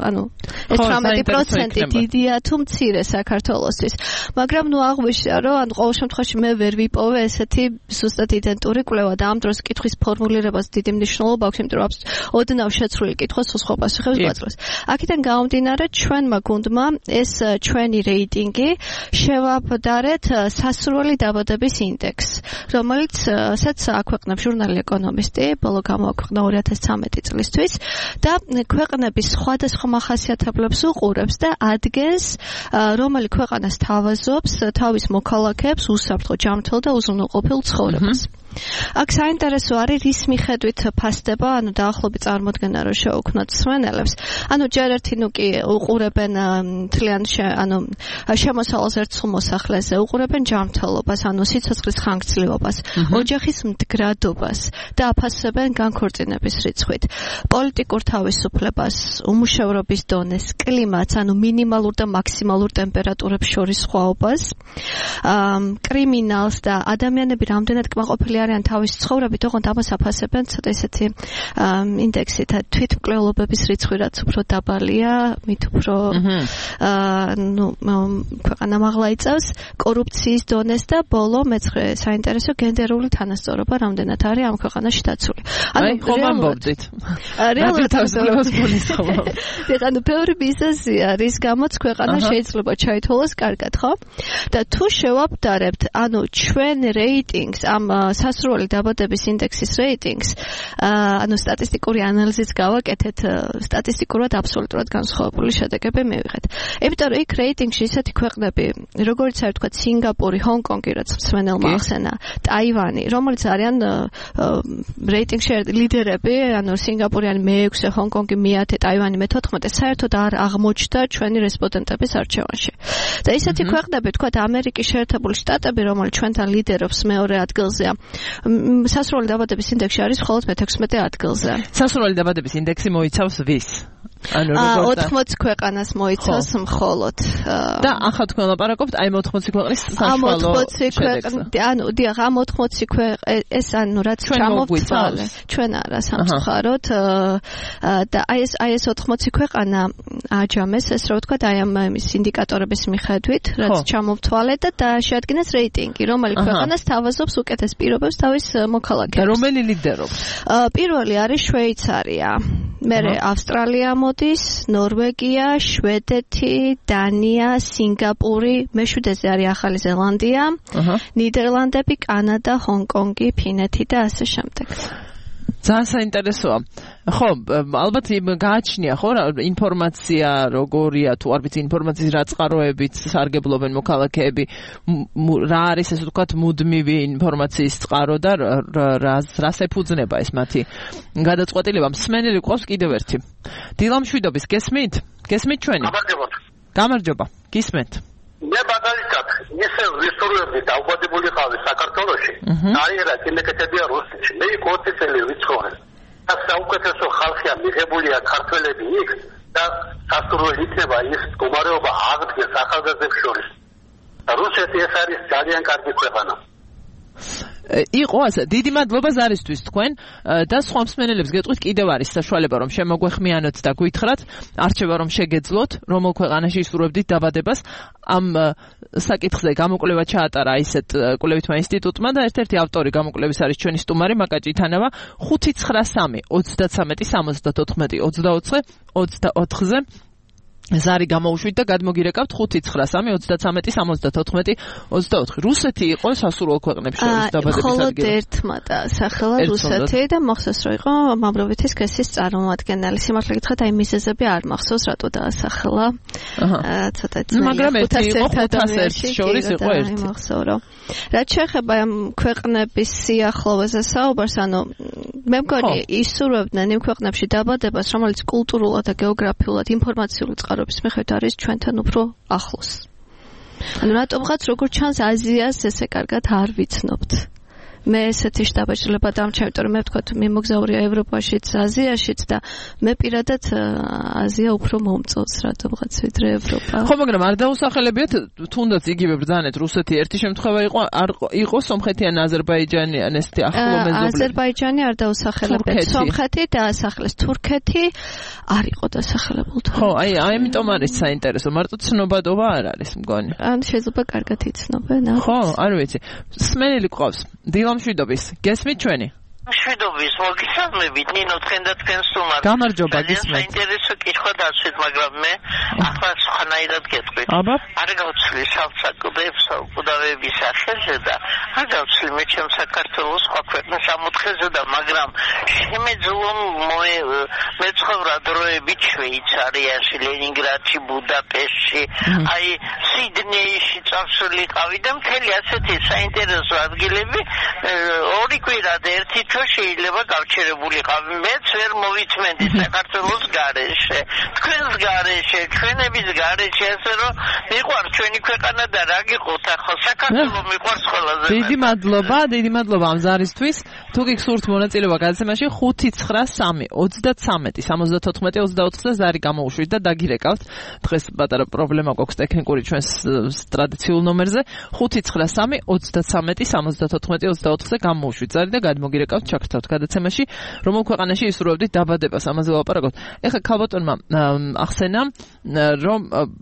18% დიდია თუ მცირე საქართველოსთვის. მაგრამ აღვიშა რომ ყოველ შემთხვევაში მე ვერ ვიპოვე ესეთი ზუსტად იდენტური კვლევა და ამ დროს კითხვის ფორმულირებას დიდი მნიშვნელობა აქვს, იმიტომ რომ ოდნავ შეცვლილი კითხვა სხვა პასუხებს გვაწევს. აქედან გამომდინარე ჩვენმა გუნდმა ეს ჩვენი რეიტინგი შევაბდარეთ სასურველი დაბადების ინდექსს, რომელსაც აქვეყნებს ჟურნალი ეკონომისტი, ბოლო გამოაქვეყნა 2013 წლისთვის და ქვეყნების სხვადასხვა მახასიათებლებს უყურებს და ადგენს, რომელი ქვეყანას თავაზობს თავის მოქალაქეებს უსაფრთხო, ჯანმრთელ და უზრუნველყოფილ ცხოვრებას. აქ საინტერესო არის რის მიხედვით ფასდება, დაახლოებით წარმოდგენა რომ შევუქმნათ მსმენელებს. ჯერ ერთი კი უყურებენ თლიან შემოსავალს ერთხელ მოსახლეზე, უყურებენ ჯანმრთელობას, სიცოცხლის ხანგრძლივობას, ოჯახის მდგრადობას და აფასებენ განქორწინების რიცხვით, პოლიტიკურ თავისუფლებას, უმუშევრობის დონეს, კლიმატს, მინიმალურ და მაქსიმალურ ტემპერატურებს შორის სხვაობას, კრიმინალს და ადამიანები რამდენად კმაყოფილი არიან თავის ცხოვრებით, ოღონდ ამას აფასებენ ცოტა ესეთი ინდექსით, თვითმკვლელობების რიცხვი რაც უფრო დაბალია, მით უფრო ქვეყანა მაღლა იწევს, კორუფციის დონეს და ბოლო მეცხრე საინტერესო გენდერული თანასწორობა რამდენად არის ამ ქვეყანაში დაცული. ხომ ამბობდით. რეალურად თავისუფლებას გულისხმობ. ბევრი მიზეზია, რის გამოც ქვეყანა შეიძლება ჩაითვალოს კარგად, ხო? და თუ შევაბდარებთ, ჩვენ რეიტინგს ამ სასურველი დაბადების ინდექსის რეიტინგს, სტატისტიკური ანალიზიც გავაკეთეთ, სტატისტიკურად აბსოლუტურად განსხვავებული შედეგები მივიღეთ. იმიტომ რომ იქ რეიტინგში ისეთი ქვეყნები, როგორც არის თქვა სინგაპური, ჰონკონგი, რაც მსმენელმა ახსენა, ტაივანი, რომელიც არიან რეიტინგში ლიდერები, სინგაპური არის მე-6, ჰონკონგი მე-10, ტაივანი მე-14, საერთოდ არ აღმოჩნდა ჩვენი რესპონდენტების არჩევანში. და ისეთი ქვეყნები, თქვა ამერიკის შეერთებული შტატები, რომელიც ჩვენთან ლიდერობს მეორე ადგილზეა, სასურველი დაბადების ინდექსში არის მხოლოდ მე-16 ადგილზე. სასურველი დაბადების ინდექსი მოიცავს ვის? 80 ქვეყანას მოიცავს მხოლოდ. და ახლა თქვენ ლაპარაკობთ აი 80 ქვეყნის საშუალო შედეგს. დიახ, ამ 80 ეს რაც ჩამოვთვალე, ჩვენ არა სამწუხაროდ და აი ეს 80 ქვეყანა აჯამეს, ეს რა ვთქვა, აი ამ ინდიკატორების მიხედვით, რაც ჩამოვთვალე და შეადგინეს რეიტინგი, რომელი ქვეყანას თავაზობს უკეთეს პირობებს თავის მოქალაქეებს. და რომელი ლიდერობს? პირველი არის შვეიცარია, მერე ავსტრალია მოდის, ნორვეგია, შვედეთი, დანია, სინგაპური, მე-7-ზე არის ახალი ზელანდია, ნიდერლანდები, კანადა, ჰონკონგი, ფინეთი და ასე შემდეგ. ძალიან საინტერესოა. ხო, ალბათ გააჩნია ხო ინფორმაცია როგორია, თუ არ ვიცი ინფორმაციის რა წყაროებით სარგებლობენ მოქალაქეები, რა არის ესე ვთქვათ მუდმივი ინფორმაციის წყარო და რას ეფუძნება ეს მათი გადაწყვეტილება. მსმენელი ყავს კიდევ ერთი. დილამშვიდობის, გესმით? გესმით ჩვენი? გამარჯობა. გისმენთ? მე მაგალითად ისე ვისურვებდი დაუბადებული ხავი საქართველოში, აერა კილეკეთებია რუსეთში, მე 20 წელი ვიცხოვრე. და საუკეთესო ხალხია მიღებულია ქართველები იქ და სასურველი იქნება ის მდგომარეობა აღდგეს ახალგაზრდებს შორის. რუსეთი ეს არის ძალიან კარგი ქვეყანა. იყო ასე, დიდი მადლობა ზარისთვის თქვენ და სხვა მსმენელებს გეტყვით, კიდევ არის საშუალება რომ შემოგვეხმიანოთ და გვითხრათ, არჩევა რომ შეგეძლოთ, რომელ ქვეყანაში ისურვებდით დაბადებას. ამ საკითხზე გამოკვლევა ჩაატარა ისეთ კვლევითმა ინსტიტუტმა და ერთ-ერთი ავტორი გამოკვლევის არის ჩვენი სტუმარი მაკაჭი თანავა. 593 33 74 24-ზე ზარი გამოუშვით და გადმოგირეკავთ 593 33 74 24. რუსეთი იყო სასურველ ქვეყნებს შორის დაბადების ადგილი. მხოლოდ ერთმა და სახელა რუსეთი და მოხსეს რომ იყო მამრობითის კესის წარმომადგენელი. სიმართლე გითხრათ, აი მიზეზები არ მახსოვს რატო დაასახელა. ცოტა ძნელია. მაგრამ ერთი იყო 501 შორის იყო ერთი. მახსოვ რომ რაც შეეხება ამ ქვეყნების სიახლოვეზე საუბარს, მე მგონი ისურვებდნენ იმ ქვეყნებში დაბადებას, რომელიც კულტურულად და გეოგრაფიულად ინფორმაციული წყაროების მიხედვით არის ჩვენთან უფრო ახლოს. რატომღაც როგორც ჩანს აზიას ესე კარგად არ ვიცნობთ. მე ესეთი შტაბაჭრილება დამჩა, იმიტომ რომ მე ვთქვათ, მიმოგზაურია ევროპაშიც, აზიაშიც და მე პირადად აზია უფრო მომწონს რატომღაც ვიდრე ევროპა. ხო, მაგრამ არ დაუსახელებიათ, თუნდაც იგივე ბრძანეთ რუსეთი ერთი შემთხვევა იყო სომხეთი ან აზერბაიჯანი ან ესეთი ახლო მეზობლები. აზერბაიჯანი არ დაუსახელებიათ, სომხეთი დაასახლეს, თურქეთი არ იყო დასახელებულთა. ხო, ამიტომ არის საინტერესო, მარტო ცნობადობა არ არის მგონი. ან შეიძლება კარგად იცნობენ. ხო, არ ვიცი. სმენელი ყავს. დილამშვიდობის. გესმით ჩვენი? მშვიდობის მოგისალმებით ნინო თქვენ და თქვენ სტუმარს. გამარჯობა, გისმენთ. საინტერესო კითხვა დასვით, მაგრამ მე ახლა სხვანაირად გეტყვით. არ გავცვლი სამსაკუთრებს უკუდავების სახეზე და არ გავცვლი მე ჩემ საქართველოს სხვა ქვეყნის ამოთხეზე და მაგრამ შემეძლო მეცხოვრა დროებით შვეიცარიაში, ლენინგრადში, ბუდაპეშტში, აი სიდნეიში წავსულიყავი და მთელი ასეთი საინტერესო ადგილები ორი კვირა და ერთი შეიძლება გავჩერებულიყავი. მეც ვერ მოვიწმენდი საქართველოს გარეშე, თქვენს გარეშე, ჩვენების გარეშე, ასე რომ მიყვარს ჩვენი ქვეყანა და რა გიყოთ ახლა საქართველო მიყვარს ყველაზე. დიდი მადლობა ამ ზარისთვის. თუ გიგსურთ მონაწილეობა გადაცემაში 593 33 74 24-ზე ზარი გამოუშვით და დაგირეკავთ. დღეს პატარა პრობლემა გვაქვს ტექნიკური ჩვენს ტრადიციულ ნომერზე 593 33 74 24-ზე გამოუშვით ზარი და გადმოგირეკავთ ჩაგრთავთ გადაცემაში, რომელ ქვეყანაში ისურვებდით დაბადებას, ამაზე ვლაპარაკობთ. ეხლა ქალბატონმა ახსენა, რომ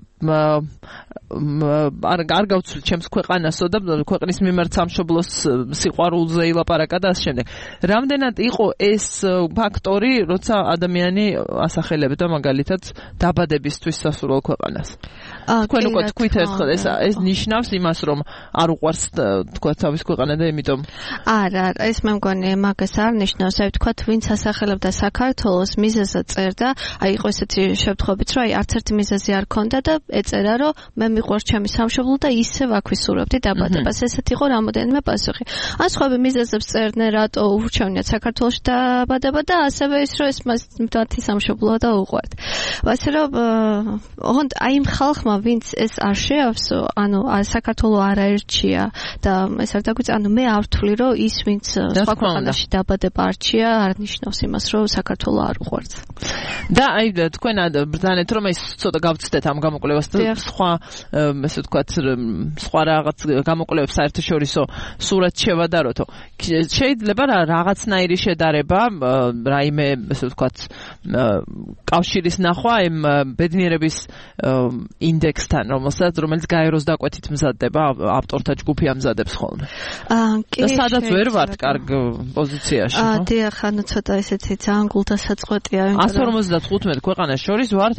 არ გავცვლით ჩემს ქვეყანასო და ქვეყნის მიმართ სამშობლოს სიყვარულზე ილაპარაკა და ასე შემდეგ. რამდენად იყო ეს ფაქტორი, როცა ადამიანი ასახელებდა მაგალითად დაბადებისთვის სასურველ ქვეყანას? თქვენ უკვე თქვით ერთხელ ეს ნიშნავს იმას, რომ არ უყვარს თქვა თავის ქვეყანა და იმიტომ არა, ეს მე მგონი მაგას არ ნიშნავს. აი ვთქვათ, ვინც ასახელებდა საქართველოს მიზეზად წერდა, აი იყო ესეთი შემთხვევებიც, რომ აი არც ერთი მიზეზი არ ქონდა და ეწერა, რომ მე მიყვარს ჩემი სამშობლო და ისევ აქვისურვებდი დაბადებას. ესეთი იყო რამოდენიმე პასუხი. ან სხვები მიზეზებს წერდნენ, რატო ურჩევნიათ საქართველოში დაბადება და ასევე ის, რომ ეს მათი სამშობლოა და უყვართ. ასე რომ აი იმ ხალხმა, ვინც ეს არ შეავსო, ანუ საქართველო არ აერჩია და ეს არ დაგვიწა, ანუ მე არ ვთვლი, რომ ის, ვინც სხვა ქვეყანაში დაბადება არჩია, არ ნიშნავს იმას, რომ საქართველო არ უყვარს. და აი თქვენ ბრძანეთ, რომ ეს ცოტა გავცდეთ ამ გამოკვლევას სხვა ესე ვთქვათ სხვა რაღაც გამოკვლევებს საერთაშორისო სურათ შევადაროთო. შეიძლება რაღაცნაირი შედარება რაიმე ესე ვთქვათ კავშირის ნახვა იმ ბედნიერების ინდექსთან, რომელიც გაეროს დაკვეთით მზადდება, ავტორთა ჯგუფი ამზადებს ხოლმე. და სადაც ვერ ვართ კარგ პოზიციაში, ხო? დიახ, ანუ ცოტა ესეთი ძალიან გულდასაწყვეტია. 155 ქვეყანას შორის ვართ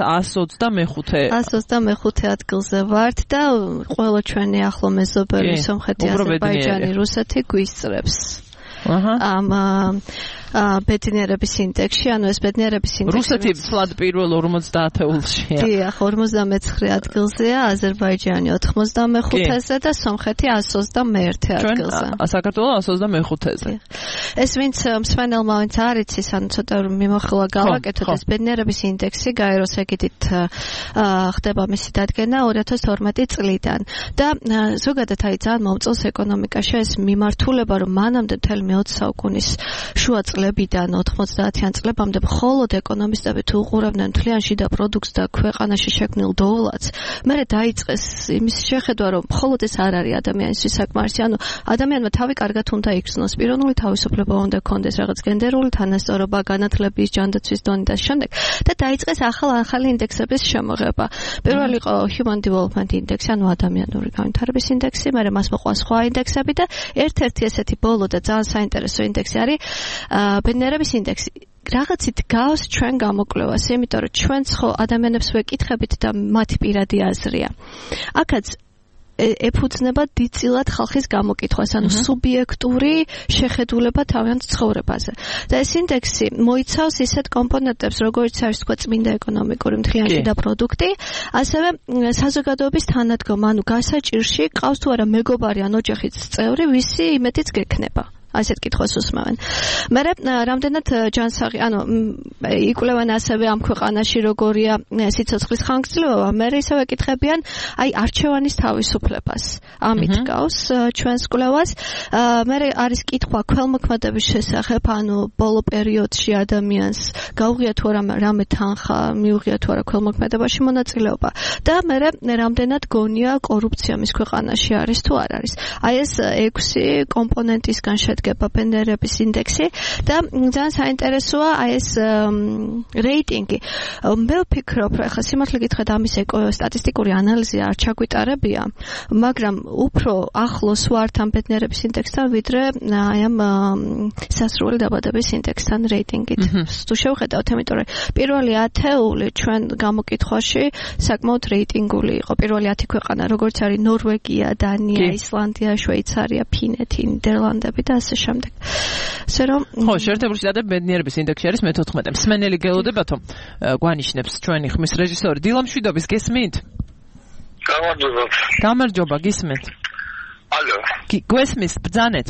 125 ადგილზე ვართ და ყველა ჩვენი ახლო მეზობელი სომხეთი, აზერბაიჯანი, რუსეთი გვისწრებს. ამ ბედნიერების ინდექსში, ანუ ეს ბედნიერების ინდექსი რუსეთი ფლად პირველ 50-ულშია. დიახ, 59 ადგილზეა, აზერბაიჯანი 85-ზე და სომხეთი 121 ადგილზე. საქართველო 125-ზე. ეს ვინც მსმენელმა ვინც არ იცის, ანუ ცოტა მიმოხილვა გავაკეთოთ, ეს ბედნიერების ინდექსი გაეროს ეგიდით ხდება მისი დადგენა 2012 წლიდან და ზოგადად აი ძალიან მომწონს ეკონომიკაში ეს მიმართულება, რომ მანამდე მთელი მე-20 საუკუნის შუა წლებიდან 90-იან წლებამდე მხოლოდ ეკონომისტები თუ უყურებდნენ მთლიან შიდა პროდუქტს და ქვეყანაში შექმნილ დოვლადს, მერე დაიწყეს იმის შეხედვა, რომ მხოლოდ ეს არ არის ადამიანისთვის საკმარისი, ანუ ადამიანმა თავი კარგად უნდა იქცნოს, პიროვნული თავისუფლება უნდა ქონდეს, რაღაც გენდერული თანასწორობა, განათლების, ჯანდაცვის დონე და შემდეგ და დაიწყეს ახალი ინდექსების შემოღება. პირველი იყო Human Development Index, ანუ ადამიანური განვითარების ინდექსი, მერე მას მოყვა სხვა ინდექსები და ერთ-ერთი ესეთი ბოლო და ძალიან საინტერესო ინდექსი არის ბედნიერების ინდექსი. რაღაცით გავს ჩვენ გამოკვლევას, იმიტომ რომ ჩვენც ხო ადამიანებს ვეკითხებით და მათი პირადი აზრია. აქაც ეფუძნება დიდწილად ხალხის გამოკითხვას, ანუ სუბიექტური შეხედულება თავიანთ ცხოვრებაზე. და ეს ინდექსი მოიცავს ისეთ კომპონენტებს, როგორც არის თქვა წმინდა ეკონომიკური მთლიანი და პროდუქტი, ასევე საზოგადოების თანადგომა, ანუ გასაჭირში ყავს თუ არა მეგობარი ან ოჯახის წევრი, ვისი იმედიც გექნება. ასეთ კითხვას უსმევენ. მე რამდენად ჯანსაღი, იკვლევენ ასევე ამ ქვეყანაში როგორია სიცოცხლის ხანგრძლივობა, მე ისევ ეკითხებიან აი არჩევანის თავისუფლებას. ამით გავს ჩვენს კვლევას. მე არის კითხვა ქველმოქმედების შესახებ, ბოლო პერიოდში ადამიანს გაუღია თუ რამე თანხა, მიუღია თუ არა ქველმოქმედებაში მონაწილეობა და მე რამდენად გონია კორუფცია მის ქვეყანაში არის თუ არ არის. აი ეს 6 კომპონენტისგან შედგება ბენერების ინდექსი და ძალიან საინტერესოა აი ეს რეიტინგი. მე ვფიქრობ, ახლა სიმართლე გითხრათ, ამის სტატისტიკური ანალიზი არ ჩაგვიტარებია, მაგრამ უფრო ახლოს ვართ ამ ბენერების ინდექსთან, ვიდრე აი ამ სასრული დაბადების ინდექსთან რეიტინგით. თუ შევხედავთ, იმიტომ რომ პირველი 10 ჩვენ გამოკითხვაში საკმაოდ რეიტინგული იყო. პირველი 10 ქვეყანა, როგორც არის ნორვეგია, დანია, ისლანდია, შვეიცარია, ფინეთი, ნიდერლანდები და ასე შემდეგ. ასე რომ ხო, შეერთებული შტატები ბედნიერების ინდექსში არის მე-14. მსმენელი გელოდებათო გვანიშნებს ჩვენი ხმის რეჟისორი დილა მშვიდობის, გესმით? გამარჯობა, გისმენთ? ალო. გვესმის, ბრძანეთ?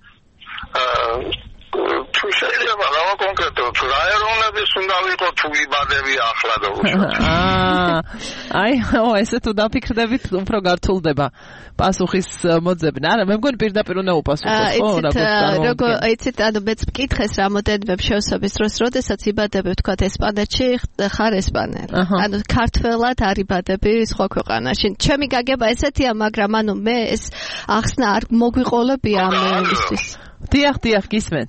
თუ შეიძლება რა კონკრეტულად რა ეროვნების უნდა ვიყო თუ ვიბადები ახლა და ესე თუ დაფიქრდებით უფრო გართულდება პასუხის მოძებნა. არა, მე მგონი პირდაპირ უნდა უპასუხოს, ხო, იცით, მეც მკითხეს რამოდენიმე შევსების დროს, როდესაც იბადები ვთქვათ ესპანეთში, ხარ ესპანელი. ქართველად არ იბადები სხვა ქვეყანაში. ჩემი გაგება ესეთია, მაგრამ მე ეს ახსნა არ მოგვიყოლებია ამ იმისთვის. დიახ, გისმენ.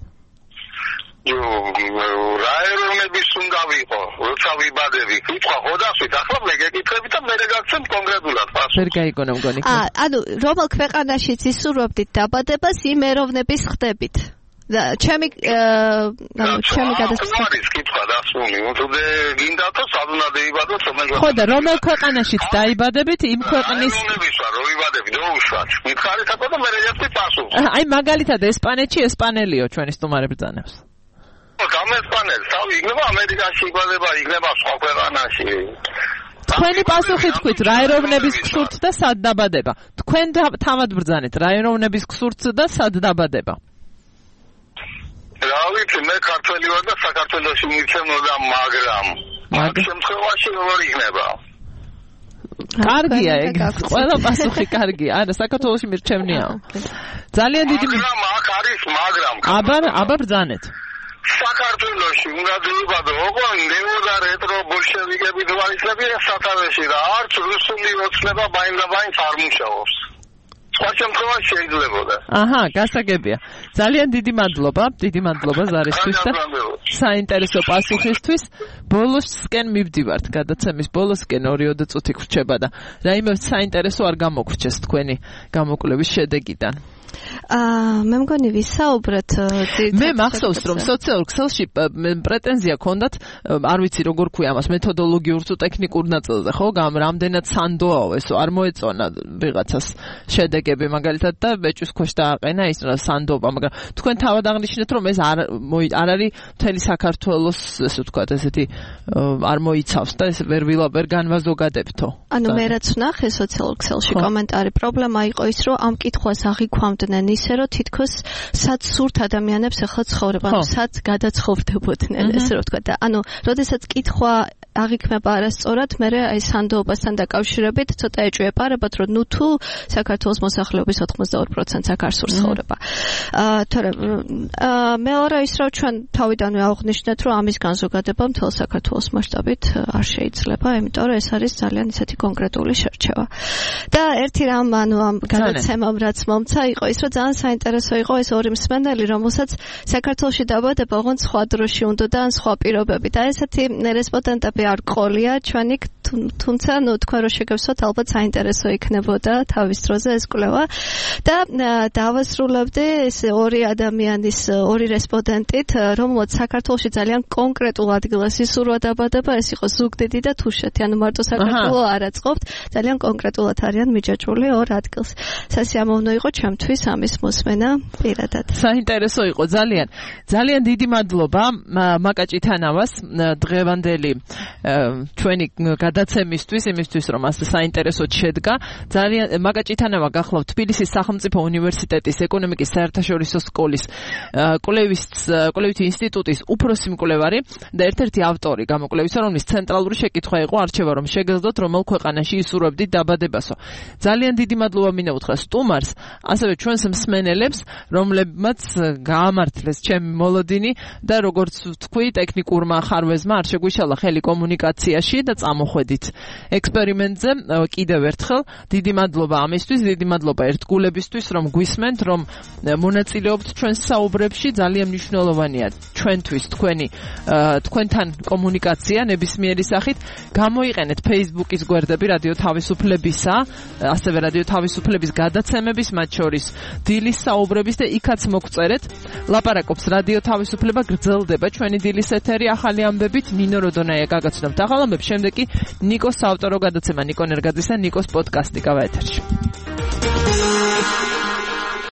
რა ეროვნების უნდა ვიყო, როცა ვიბადები, კითხვა ხო დასვით, ახლა მე გეკითხებით და მე გაგცემ კონკრეტულად პასუხს. ვერ გაიგონა მგონი. რომელ ქვეყანაშიც ისურვებდით დაბადებას, იმ ეროვნების ხდებით. და ჩემი გადაწყვეტა არის კითხვა დასმული, თუნდე გინდა თუ სად უნდა დაიბადოთ, ხო და რომელ ქვეყანაშიც დაიბადებით, იმ ქვეყნის ეროვნების ვარ, რო ვიბადები, და უშვათ. მითხარით აკო და მე გაგცემ პასუხს. აი მაგალითად ესპანეთში ესპანელიო ჩვენი სტუმარი ბრძანებს. გამესპანელს, თავი იქნება ამერიკაში იბადება, იქნება სხვა ქვეყანაში. თქვენი პასუხი თქვით, რა ეროვნების გსურთ და სად დაბადება? თქვენ თავად ბრძანეთ, რა ეროვნების გსურთ და სად დაბადება? რა ვიცი, მე ქართველი ვარ და საქართველოში მივცემოდა, მაგრამ ამ შემთხვევაში როგორ იქნება? კარგია ეგ, ყველა პასუხი კარგია. არა, საქართველოში მირჩევნია. ძალიან დიდი აქ არის, მაგრამ აბა ბრძანეთ. საქართველოში უნდა დაიბადო, ოღონდ ნეოდა რეტრო ბოლშევიკები თვალისებია სათავეში და არც რუსული ოცნება ბაინდაბაინს არ მუშაობს. სხვა შემთხვევაში შეიძლებოდა. აჰა, გასაგებია. ძალიან დიდი მადლობა ზარისთვის და საინტერესო პასუხისთვის. ბოლოსკენ მივდივართ, გადაცემის ბოლოსკენ 2 წუთი გრჩება და რაიმე საინტერესო არ გამოგვრჩეს თქვენი გამოკვლევის შედეგიდან. მე მგონი ვისაუბრეთ მე მახსოვს რომ სოციალურ ქსელში პრეტენზია ჰქონდათ არ ვიცი როგორ ქვია ამას მეთოდოლოგიურ თუ ტექნიკურ ნაწილზე ხო რამდენად სანდოაო ესო არ მოეწონა ვიღაცას შედეგები მაგალითად და ბეჭვის ქვეშ დააყენა ის სანდოობა მაგრამ თქვენ თავად აღნიშნეთ რომ ეს არ არის მთელი საქართველოს ესე ვთქვათ ესეთი არ მოიცავს და ეს ვერ განვაზოგადებთო ანუ მე რაც ვნახე სოციალურ ქსელში კომენტარი პრობლემა იყო ის რომ ამ კითხვას აღიქვამდნენ ისე რომ თითქოს სად სურთ ადამიანებს ახლა ცხოვრება ანუ სად გადაცხოვრდებოდნენ ესე რომ ვთქვა და ანუ როდესაც კითხვა აღიქმება არასწორად მე აი სანდოობასთან დაკავშირებით ცოტა ეჭვიებარებათ რომ ნუ თუ საქართველოს მოსახლეობის 82%-ს აქ არ სურს ცხოვრება თორემ მეორე ის რომ ჩვენ თავიდანვე აღვნიშნეთ რომ ამის განზოგადება მთელ საქართველოს მასშტაბით არ შეიძლება იმიტომ რომ ეს არის ძალიან ისეთი კონკრეტული შერჩევა და ერთი რამ ანუ ამ გადაცემამ რაც მომცა იყო ის რომ ძალიან საინტერესო იყო ეს ორი მსმენელი რომელსაც საქართველოში დაბადება ოღონდ სხვა დროში უნდა და ან სხვა პირობები და ესეთი რესპონდენტები არ ყოლია ჩვენი თუმცა ნუ თქვენ რო შეგევსვათ ალბათ საინტერესო იქნებოდა თავის დროზე ეს კვლევა და დავასრულებდი ეს ორი ადამიანის ორი რესპონდენტით რომელსაც საქართველოში ძალიან კონკრეტულ ადგილას ისურვა დაბადება ეს იყო ზუგდიდი და თუშეთი ანუ მარტო საქართველო არ აწყობთ ძალიან კონკრეტულად არიან მიჯაჭვული ორ ადგილს სასიამოვნო იყო ჩემთვის ამის მოსმენა პირადად საინტერესო იყო ძალიან ძალიან დიდი მადლობა მაკაჭი თანავას დღევანდელი ჩვენი გადაცემისთვის, იმისთვის რომ ასე საინტერესოდ შედგა. ძალიან მაგაჭითანება გახლავთ თბილისის სახელმწიფო უნივერსიტეტის ეკონომიკის საერთაშორისო სკოლის კვლევითი ინსტიტუტის უფროსი მკვლევარი და ერთ-ერთი ავტორი გამოკვლევისა, რომლის ცენტრალური შეკითხვა იყო არჩევა, რომ შეგეძლოთ რომელ ქვეყანაში ისურვებდით დაბადებასო. ძალიან დიდი მადლობა მინდა უთხრა სტუმარს, ასევე ჩვენს მსმენელებს, რომლებმაც გაამართლეს ჩემი მოლოდინი და როგორც ვთქვი, ტექნიკურმა ხარვეზმა არ შეგვიშალა ხელი კომუნიკაციაში და წამოხვედით ექსპერიმენტზე. კიდევ ერთხელ დიდი მადლობა ამისთვის, დიდი მადლობა ერთგულებისთვის, რომ გვისმენთ, რომ მონაწილეობთ ჩვენს საუბრებში. ძალიან მნიშვნელოვანია ჩვენთვის თქვენთან კომუნიკაცია ნებისმიერი სახით. გამოიყენეთ Facebook-ის გვერდები რადიო თავისუფლებისა, ასევე რადიო თავისუფლების გადაცემების, მათ შორის დილის საუბრების და იქაც მოგწერეთ. ლაპარაკობს რადიო თავისუფლება, გრძელდება ჩვენი დილის ეთერი ახალი ამბებით. ნინო როდონაია გაგაცნობთ ახალ ამბებს, შემდეგ კი ნიკოს საავტორო გადაცემა, ნიკო ნერგაძის და ნიკოს პოდკასტი გავა ეთერში.